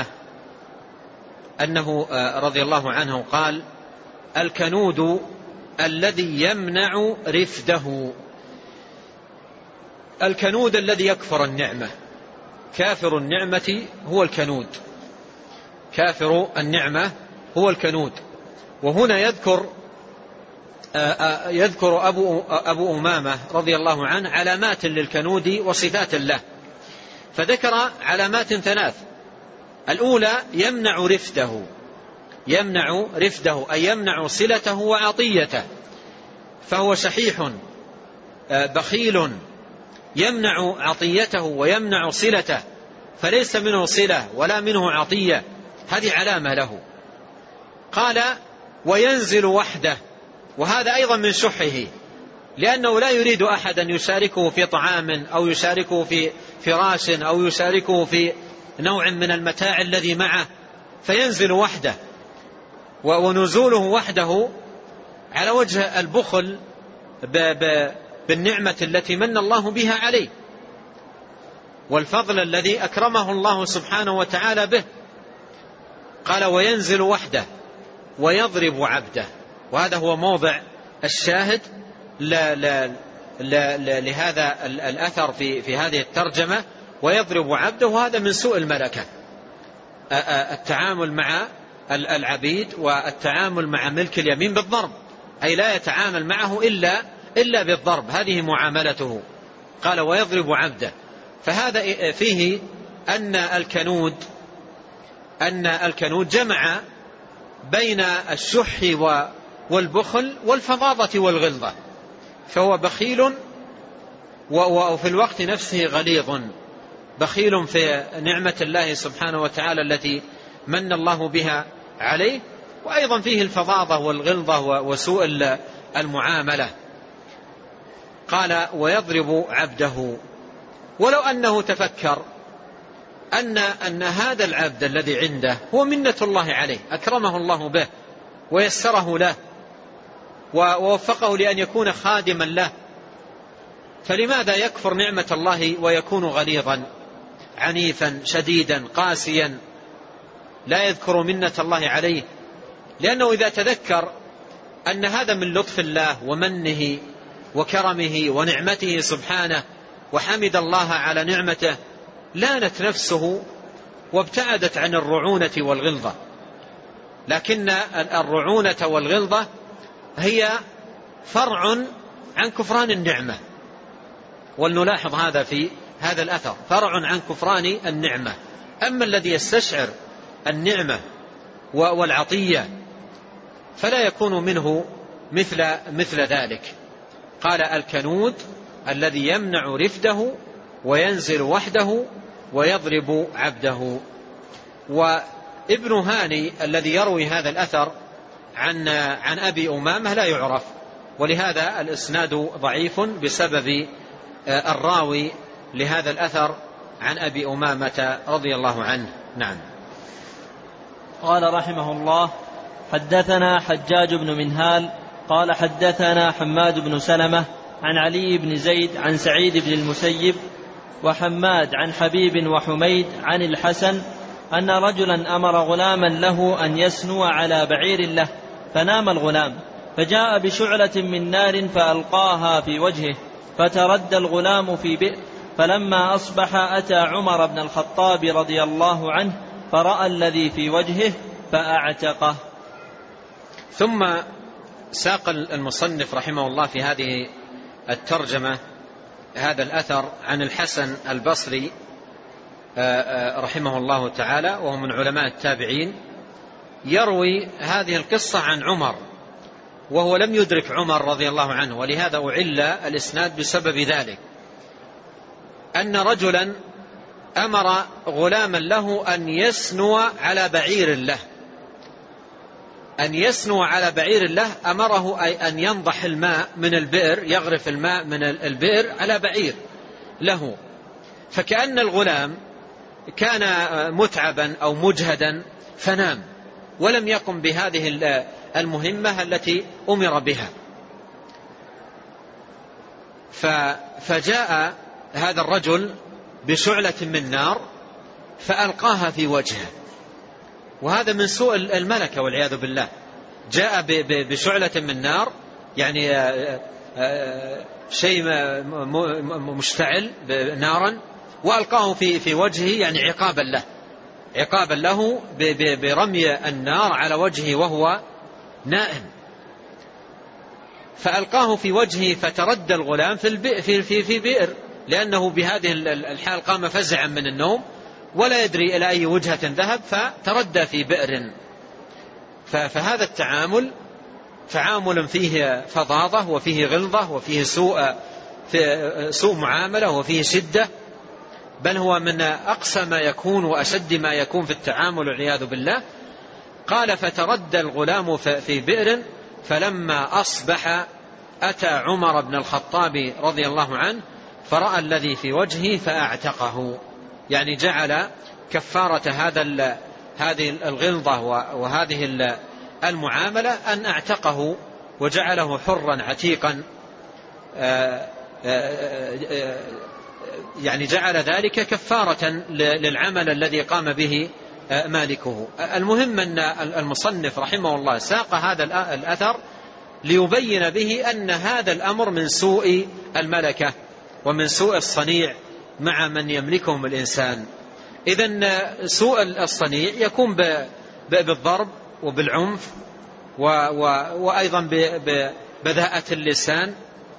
Speaker 2: أنه رضي الله عنه قال: الكنود الذي يمنع رفده. الكنود الذي يكفر النعمة، كافر النعمة هو الكنود، كافر النعمة هو الكنود. وهنا يذكر أبو أمامة رضي الله عنه علامات للكنود وصفات له، فذكر علامات ثلاث. الأولى: يمنع رفده، يمنع رفده أي يمنع صلته وعطيته، فهو شحيح بخيل يمنع عطيته ويمنع صلته، فليس منه صلة ولا منه عطية، هذه علامة له. قال: وينزل وحده، وهذا أيضا من شحه، لأنه لا يريد أحدا يشاركه في طعام أو يشاركه في فراش أو يشاركه في نوع من المتاع الذي معه، فينزل وحده. ونزوله وحده على وجه البخل بالنعمة التي من الله بها عليه والفضل الذي أكرمه الله سبحانه وتعالى به. قال: وينزل وحده ويضرب عبده. وهذا هو موضع الشاهد لهذا الأثر في هذه الترجمة: ويضرب عبده. وهذا من سوء الملكة، التعامل مع العبيد والتعامل مع ملك اليمين بالضرب، أي لا يتعامل معه إلا بالضرب، هذه معاملته. قال: ويضرب عبده. فهذا فيه أن الكنود جمع بين الشح والبخل والفظاظة والغلظة، فهو بخيل وفي الوقت نفسه غليظ، بخيل في نعمة الله سبحانه وتعالى التي من الله بها عليه، وأيضا فيه الفظاظة والغلظة وسوء المعاملة. قال: ويضرب عبده. ولو أنه تفكر أن هذا العبد الذي عنده هو منة الله عليه، أكرمه الله به ويسره له ووفقه لأن يكون خادما له، فلماذا يكفر نعمة الله ويكون غليظا عنيفا شديدا قاسيا لا يذكر منة الله عليه؟ لأنه إذا تذكر أن هذا من لطف الله ومنه وكرمه ونعمته سبحانه وحمد الله على نعمته لانت نفسه وابتعدت عن الرعونة والغلظة. لكن الرعونة والغلظة هي فرع عن كفران النعمة، ولنلاحظ هذا في هذا الأثر، فرع عن كفران النعمة. أما الذي يستشعر النعمة والعطية فلا يكون منه مثل ذلك. قال: الكنود الذي يمنع رفده وينزل وحده ويضرب عبده. وابن هاني الذي يروي هذا الأثر عن أبي أمامة لا يعرف، ولهذا الإسناد ضعيف بسبب الراوي لهذا الأثر عن أبي أمامة رضي الله عنه. نعم.
Speaker 1: قال رحمه الله: حدثنا حجاج بن منهال قال حدثنا حماد بن سلمة عن علي بن زيد عن سعيد بن المسيب وحماد عن حبيب وحميد عن الحسن أن رجلا أمر غلاما له أن يسنو على بعير له، فنام الغلام، فجاء بشعلة من نار فألقاها في وجهه، فتردى الغلام في بئر، فلما أصبح أتى عمر بن الخطاب رضي الله عنه فرأى الذي في وجهه فأعتقه.
Speaker 2: ثم ساق المصنف رحمه الله في هذه الترجمة هذا الأثر عن الحسن البصري رحمه الله تعالى، وهو من علماء التابعين، يروي هذه القصة عن عمر، وهو لم يدرك عمر رضي الله عنه، ولهذا أعل الإسناد بسبب ذلك، أن رجلا أمر غلاما له أن يسنو على بعير له، أن يسنو على بعير له، أمره أي أن ينضح الماء من البئر، يغرف الماء من البئر على بعير له، فكأن الغلام كان متعبا أو مجهدا فنام ولم يقم بهذه المهمة التي أمر بها، فجاء هذا الرجل بشعلة من نار فألقاها في وجهه، وهذا من سوء الملكة والعياذ بالله. جاء بشعلة من نار، يعني شيء مشتعل نارا، وألقاه في وجهه، يعني عقابا له برمي النار على وجهه وهو نائم، فألقاه في وجهه فتردى الغلام في بئر، لأنه بهذه الحال قام فزعا من النوم ولا يدري إلى أي وجهة ذهب، فتردى في بئر. فهذا التعامل تعامل فيه فظاظة وفيه غلظة وفيه سوء معاملة وفيه شدة، بل هو من أقصى ما يكون وأشد ما يكون في التعامل والعياذ بالله. قال: فتردى الغلام في بئر، فلما أصبح أتى عمر بن الخطاب رضي الله عنه فرأى الذي في وجهه فأعتقه، يعني جعل كفارة هذه الغلظة وهذه المعاملة أن أعتقه وجعله حرا عتيقا، يعني جعل ذلك كفارة للعمل الذي قام به مالكه. المهم أن المصنف رحمه الله ساق هذا الأثر ليبين به أن هذا الأمر من سوء الملكة ومن سوء الصنيع مع من يملكهم الإنسان. إذن سوء الصنيع يكون بالضرب وبالعنف وأيضا ببذاءة اللسان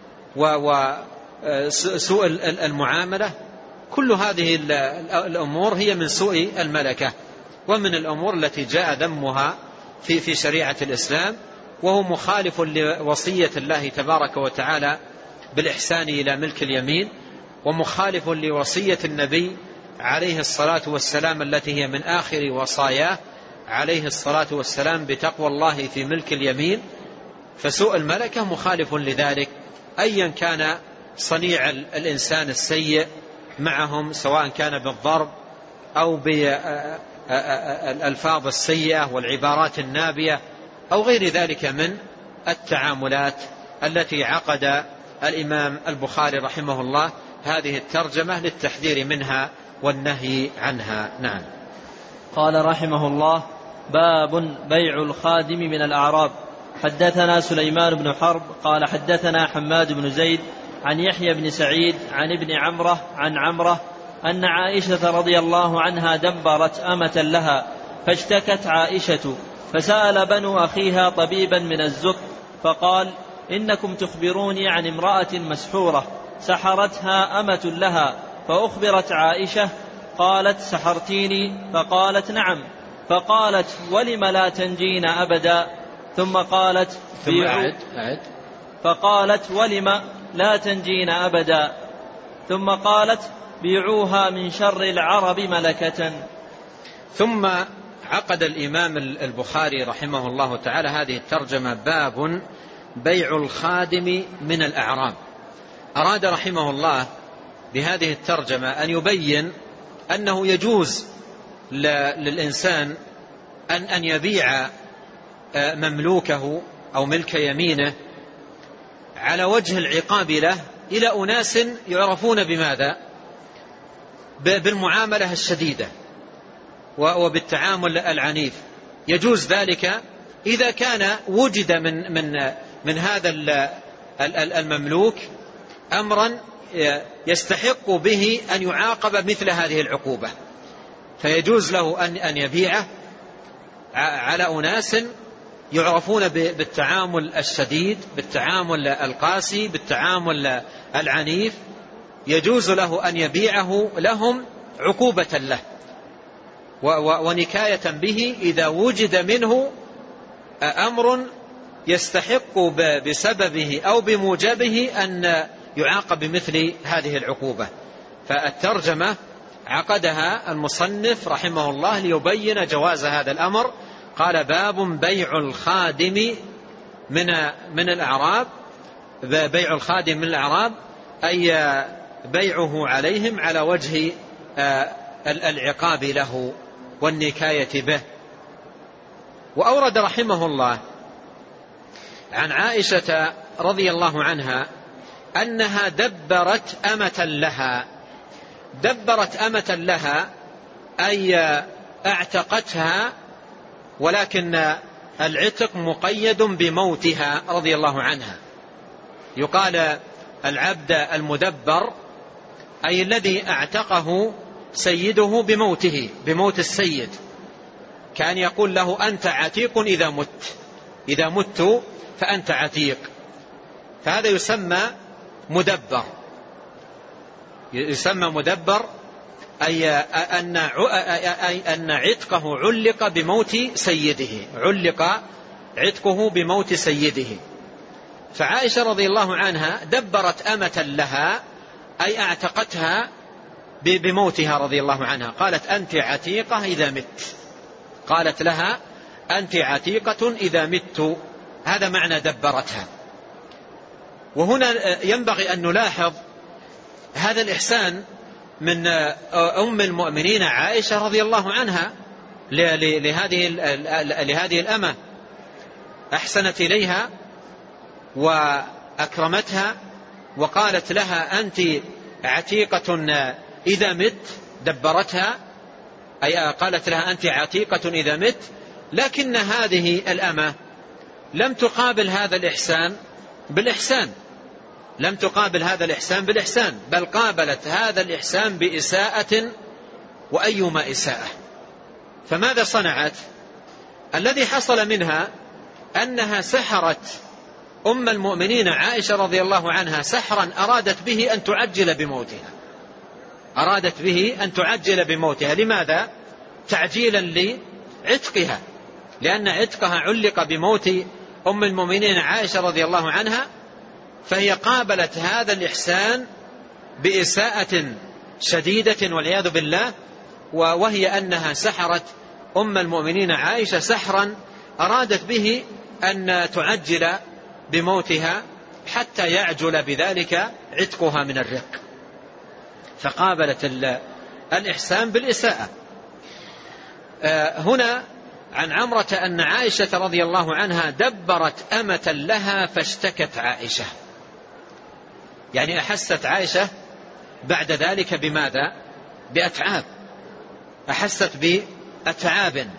Speaker 2: وسوء المعاملة. كل هذه الأمور هي من سوء الملكة ومن الأمور التي جاء ذمها في شريعة الإسلام، وهو مخالف لوصية الله تبارك وتعالى بالإحسان إلى ملك اليمين، ومخالف لوصية النبي عليه الصلاة والسلام التي هي من آخر وصاياه عليه الصلاة والسلام بتقوى الله في ملك اليمين. فسوء الملكة مخالف لذلك، أيا كان صنيع الإنسان السيء معهم، سواء كان بالضرب أو بالألفاظ السيئة والعبارات النابية أو غير ذلك من التعاملات التي عقد الإمام البخاري رحمه الله هذه الترجمة للتحذير منها والنهي عنها. نعم.
Speaker 1: قال رحمه الله: باب بيع الخادم من الأعراب. حدثنا سليمان بن حرب قال حدثنا حماد بن زيد عن يحيى بن سعيد عن ابن عمره عن عمره أن عائشة رضي الله عنها دبرت أمة لها، فاشتكت عائشة، فسأل بنو أخيها طبيبا من الزك فقال: إنكم تخبروني عن امرأة مسحورة سحرتها أمة لها. فأخبرت عائشة قالت: سحرتيني؟ فقالت: نعم. فقالت: ولم لا تنجين أبدا؟ ثم قالت: فقالت: ولم لا تنجين أبدا؟ ثم قالت: بيعوها من شر العرب ملكة.
Speaker 2: ثم عقد الإمام البخاري رحمه الله تعالى هذه الترجمة: باب بيع الخادم من الأعراب. أراد رحمه الله بهذه الترجمة أن يبين أنه يجوز للإنسان أن يبيع مملوكه أو ملك يمينه على وجه العقاب له إلى أناس يعرفون بماذا؟ بالمعاملة الشديدة وبالتعامل العنيف. يجوز ذلك إذا كان وجد من هذا المملوك أمرا يستحق به أن يعاقب مثل هذه العقوبة، فيجوز له أن يبيعه على أناس يعرفون بالتعامل الشديد، بالتعامل القاسي، بالتعامل العنيف. يجوز له أن يبيعه لهم عقوبة له ونكاية به إذا وجد منه أمر يستحق بسببه أو بموجبه أن يعاقب بمثل هذه العقوبة. فالترجمة عقدها المصنف رحمه الله ليبين جواز هذا الأمر. قال: باب بيع الخادم من الأعراب. بيع الخادم من الأعراب أي بيعه عليهم على وجه العقاب له والنكاية به. وأورد رحمه الله عن عائشة رضي الله عنها أنها دبرت أمة لها. دبرت أمة لها أي اعتقتها، ولكن العتق مقيد بموتها رضي الله عنها. يقال العبد المدبر أي الذي اعتقه سيده بموته، بموت السيد. كان يقول له: أنت عتيق إذا مت، إذا مت فأنت عتيق. فهذا يسمى مدبر. يسمى مدبر أي أن عتقه علق بموت سيده، علق عتقه بموت سيده. فعائشة رضي الله عنها دبرت أمة لها أي اعتقتها بموتها رضي الله عنها. قالت: أنت عتيقة إذا مت. قالت لها: أنت عتيقة إذا مت. هذا معنى دبرتها. وهنا ينبغي أن نلاحظ هذا الإحسان من أم المؤمنين عائشة رضي الله عنها لهذه الأمة. أحسنت إليها وأكرمتها وقالت لها: أنت عتيقة إذا مت. دبرتها أي قالت لها: أنت عتيقة إذا مت. لكن هذه الأمة لم تقابل هذا الإحسان بالإحسان، لم تقابل هذا الإحسان بالإحسان، بل قابلت هذا الإحسان بإساءة، وأيما إساءة. فماذا صنعت؟ الذي حصل منها أنها سحرت أم المؤمنين عائشة رضي الله عنها سحرا أرادت به أن تعجل بموتها، أرادت به أن تعجل بموتها. لماذا؟ تعجيلا لعتقها، لأن عتقها علق بموت أم المؤمنين عائشة رضي الله عنها. فهي قابلت هذا الإحسان بإساءة شديدة والعياذ بالله، وهي أنها سحرت أم المؤمنين عائشة سحرا أرادت به أن تعجل بموتها حتى يعجل بذلك عتقها من الرق. فقابلت الإحسان بالإساءة. هنا عن عمرة أن عائشة رضي الله عنها دبرت أمة لها فاشتكت عائشة، يعني أحست عائشة بعد ذلك بماذا؟ بأتعاب، أحست بأتعاب،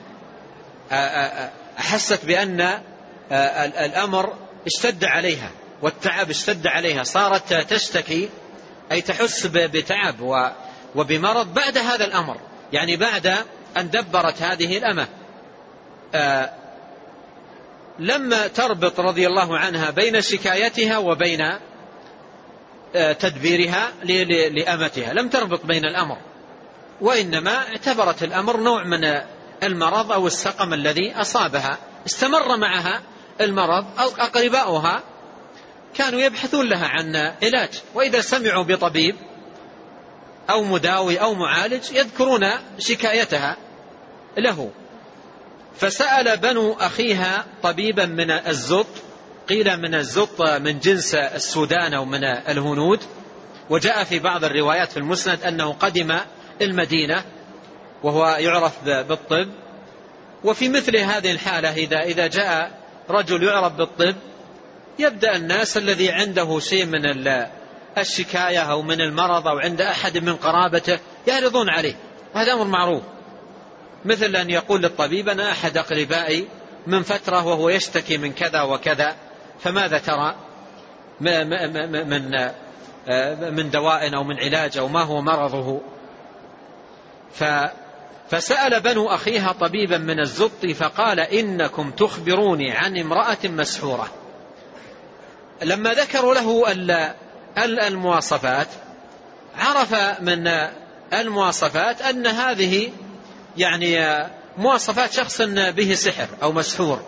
Speaker 2: أحست بأن الأمر اشتد عليها والتعب اشتد عليها، صارت تشتكي أي تحس بتعب وبمرض بعد هذا الأمر، يعني بعد أن دبرت هذه الأمة. لما تربط رضي الله عنها بين شكايتها وبين تدبيرها لأمتها، لم تربط بين الأمر، وإنما اعتبرت الأمر نوع من المرض أو السقم الذي أصابها. استمر معها المرض، أقرباؤها كانوا يبحثون لها عن علاج، وإذا سمعوا بطبيب أو مداوي أو معالج يذكرون شكايتها له. فسأل بنو أخيها طبيبا من الزط، قيل من الزط من جنس السودان أو من الهنود، وجاء في بعض الروايات في المسند أنه قدم المدينة وهو يعرف بالطب. وفي مثل هذه الحالة إذا جاء رجل يعرف بالطب يبدأ الناس الذي عنده شيء من الشكاية أو من المرض أو عند أحد من قرابته يعرضون عليه، وهذا أمر معروف. مثل أن يقول للطبيب أنا أحد أقربائي من فترة وهو يشتكي من كذا وكذا، فماذا ترى من دواء أو من علاج أو ما هو مرضه. فسأل بنو أخيها طبيبا من الزط فقال إنكم تخبروني عن امرأة مسحورة. لما ذكروا له المواصفات عرف من المواصفات أن هذه يعني مواصفات شخص به سحر أو مسحور.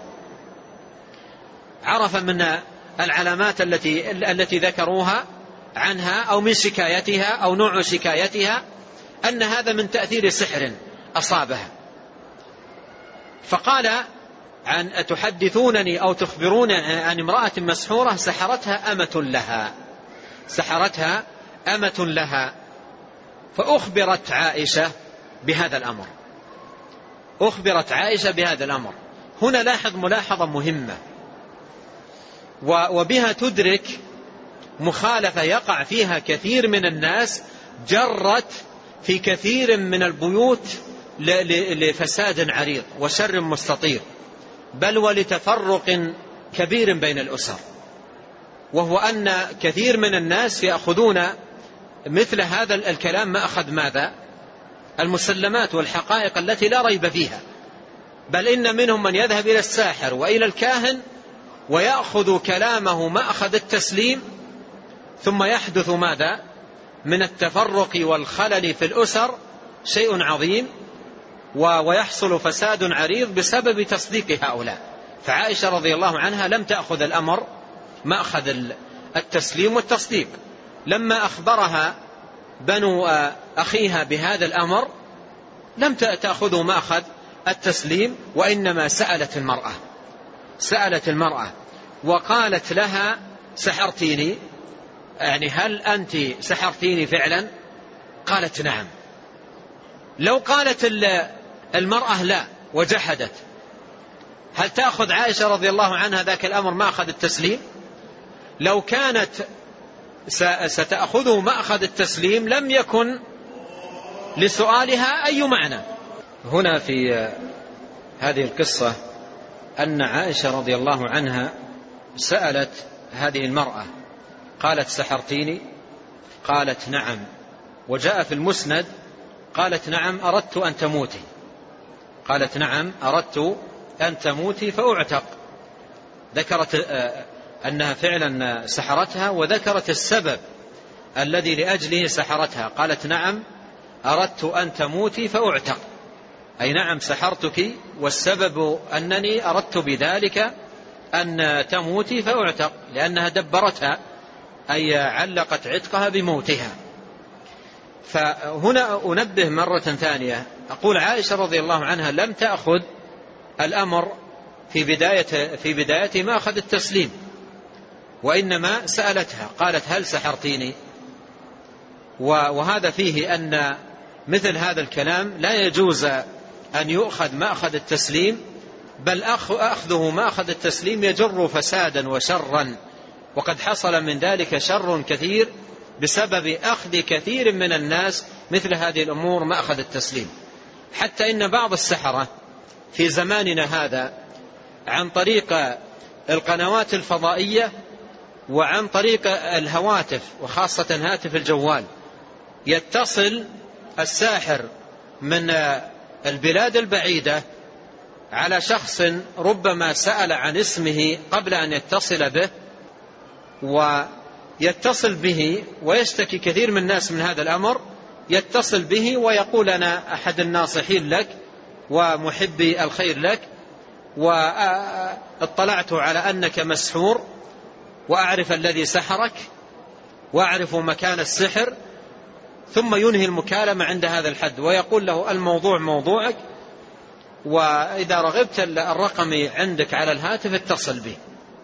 Speaker 2: عرف من العلامات التي ذكروها عنها أو من شكايتها أو نوع شكايتها أن هذا من تأثير سحر أصابها. فقال عن أتحدثونني أو تخبرون عن امرأة مسحورة سحرتها أمة لها. فأخبرت عائشة بهذا الأمر. هنا لاحظ ملاحظة مهمة وبها تدرك مخالفة يقع فيها كثير من الناس، جرت في كثير من البيوت لفساد عريض وشر مستطير، بل ولتفرق كبير بين الأسر. وهو أن كثير من الناس يأخذون مثل هذا الكلام ما أخذ ماذا؟ المسلمات والحقائق التي لا ريب فيها. بل إن منهم من يذهب إلى الساحر وإلى الكاهن ويأخذ كلامه ما أخذ التسليم، ثم يحدث ماذا؟ من التفرق والخلل في الأسر شيء عظيم، ويحصل فساد عريض بسبب تصديق هؤلاء. فعائشة رضي الله عنها لم تأخذ الأمر ما أخذ التسليم والتصديق. لما أخبرها بنو أخيها بهذا الأمر لم تأخذه ما أخذ التسليم، وإنما سألت المرأة وقالت لها سحرتيني، يعني هل أنت سحرتيني فعلا؟ قالت نعم. لو قالت المرأة لا وجحدت، هل تأخذ عائشة رضي الله عنها ذاك الأمر ما أخذ التسليم؟ لو كانت ستأخذه ما أخذ التسليم لم يكن لسؤالها أي معنى. هنا في هذه القصة أن عائشة رضي الله عنها سألت هذه المرأة قالت سحرتيني؟ قالت نعم. وجاء في المسند قالت نعم أردت أن تموتي فأعتق. ذكرت أنها فعلا سحرتها، وذكرت السبب الذي لأجله سحرتها. قالت نعم أردت أن تموتي فأعتق، أي نعم سحرتك والسبب أنني أردت بذلك أن تموتي فأعتق، لأنها دبرتها أي علقت عتقها بموتها. فهنا أنبه مرة ثانية، أقول عائشة رضي الله عنها لم تأخذ الأمر في بداية ما أخذ التسليم، وإنما سألتها قالت هل سحرتيني؟ وهذا فيه أن مثل هذا الكلام لا يجوز أن يؤخذ ما أخذ التسليم، بل أخذه ما أخذ التسليم يجر فسادا وشرا، وقد حصل من ذلك شر كثير بسبب أخذ كثير من الناس مثل هذه الأمور ما أخذ التسليم. حتى إن بعض السحرة في زماننا هذا عن طريق القنوات الفضائية وعن طريق الهواتف، وخاصة هاتف الجوال، يتصل الساحر من البلاد البعيدة على شخص ربما سأل عن اسمه قبل أن يتصل به، ويتصل به ويشتكي كثير من الناس من هذا الأمر، يتصل به ويقول أنا أحد الناصحين لك ومحبي الخير لك، واطلعت على أنك مسحور، وأعرف الذي سحرك وأعرف مكان السحر، ثم ينهي المكالمة عند هذا الحد ويقول له الموضوع موضوعك، وإذا رغبت الرقم عندك على الهاتف اتصل به.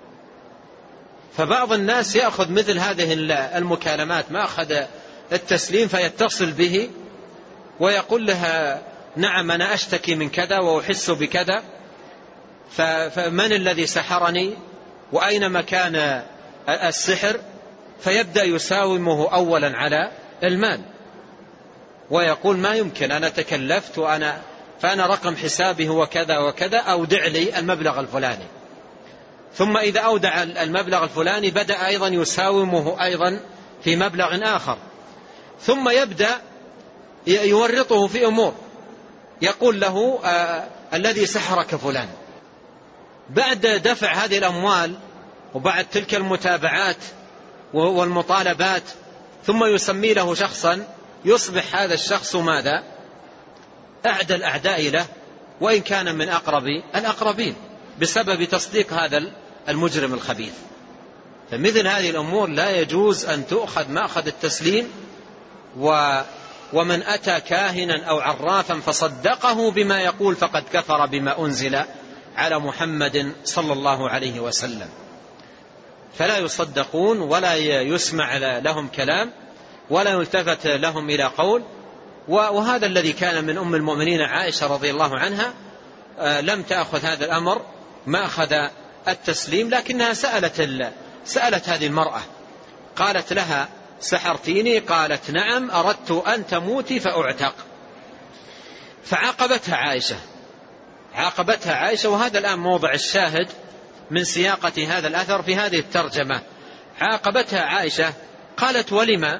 Speaker 2: فبعض الناس يأخذ مثل هذه المكالمات ما أخذ التسليم فيتصل به ويقول لها نعم أنا أشتكي من كذا وأحس بكذا، فمن الذي سحرني وأين مكان السحر؟ فيبدأ يساومه أولا على المال ويقول ما يمكن، أنا تكلفت فأنا رقم حسابي هو كذا وكذا، أودع لي المبلغ الفلاني. ثم إذا أودع المبلغ الفلاني بدأ أيضا يساومه أيضا في مبلغ آخر، ثم يبدأ يورطه في أمور، يقول له الذي سحرك فلان. بعد دفع هذه الأموال وبعد تلك المتابعات والمطالبات ثم يسمي له شخصا، يصبح هذا الشخص ماذا؟ أعدى الأعداء له، وإن كان من أقرب الأقربين، بسبب تصديق هذا المجرم الخبيث. فمثل هذه الأمور لا يجوز أن تؤخذ مأخذ التسليم. ومن أتى كاهنا أو عرافا فصدقه بما يقول فقد كفر بما أنزل على محمد صلى الله عليه وسلم. فلا يصدقون ولا يسمع لهم كلام ولا يلتفت لهم إلى قول. وهذا الذي كان من أم المؤمنين عائشة رضي الله عنها، لم تأخذ هذا الأمر ما أخذ التسليم، لكنها سألت هذه المرأة، قالت لها سحرتيني؟ قالت نعم، أردت أن تموتي فأعتق. فعاقبتها عائشة، وهذا الآن موضع الشاهد من سياقة هذا الأثر في هذه الترجمة. عاقبتها عائشة، قالت ولما؟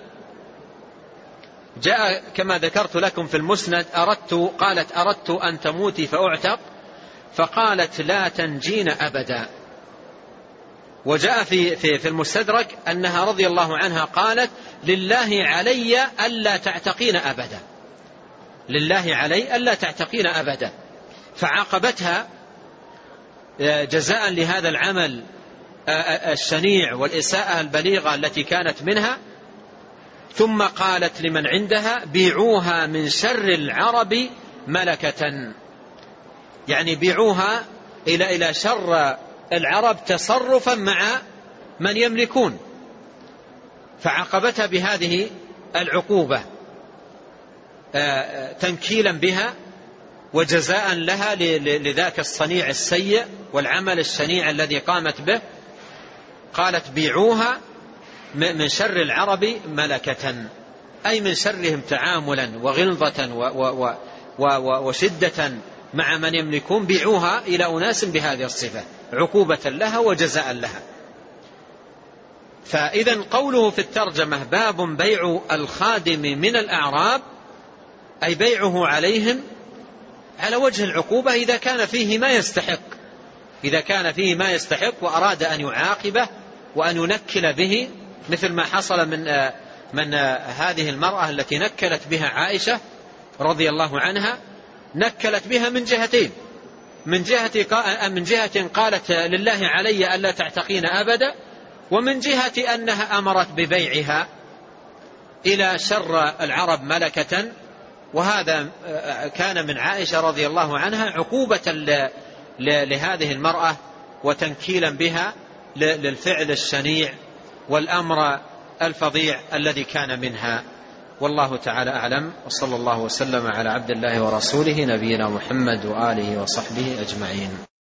Speaker 2: جاء كما ذكرت لكم في المسند قالت أردت أن تموتي فأعتق، فقالت لا تنجين أبدا. وجاء في المستدرك أنها رضي الله عنها قالت لله علي ألا تعتقين أبدا، لله علي ألا تعتقين أبدا. فعاقبتها جزاء لهذا العمل الشنيع والإساءة البليغة التي كانت منها. ثم قالت لمن عندها بيعوها من شر العرب ملكة، يعني بيعوها إلى شر العرب تصرفا مع من يملكون. فعاقبتها بهذه العقوبة تنكيلا بها وجزاء لها لذاك الصنيع السيء والعمل الشنيع الذي قامت به. قالت بيعوها من شر العرب ملكة، أي من شرهم تعاملا وغلظة وشدة مع من يملكون، بيعوها إلى أناس بهذه الصفة عقوبة لها وجزاء لها. فإذا قوله في الترجمة باب بيع الخادم من الأعراب، أي بيعه عليهم على وجه العقوبة إذا كان فيه ما يستحق، وأراد أن يعاقبه وأن ينكل به، مثل ما حصل من هذه المرأة التي نكلت بها عائشة رضي الله عنها. نكلت بها من جهتين، من جهة قالت لله علي ألا تعتقين أبدا، ومن جهة أنها أمرت ببيعها إلى شر العرب ملكة. وهذا كان من عائشة رضي الله عنها عقوبة لهذه المرأة وتنكيلا بها للفعل الشنيع والأمر الفظيع الذي كان منها. والله تعالى أعلم، وصلى الله وسلم على عبد الله ورسوله نبينا محمد وآله وصحبه أجمعين.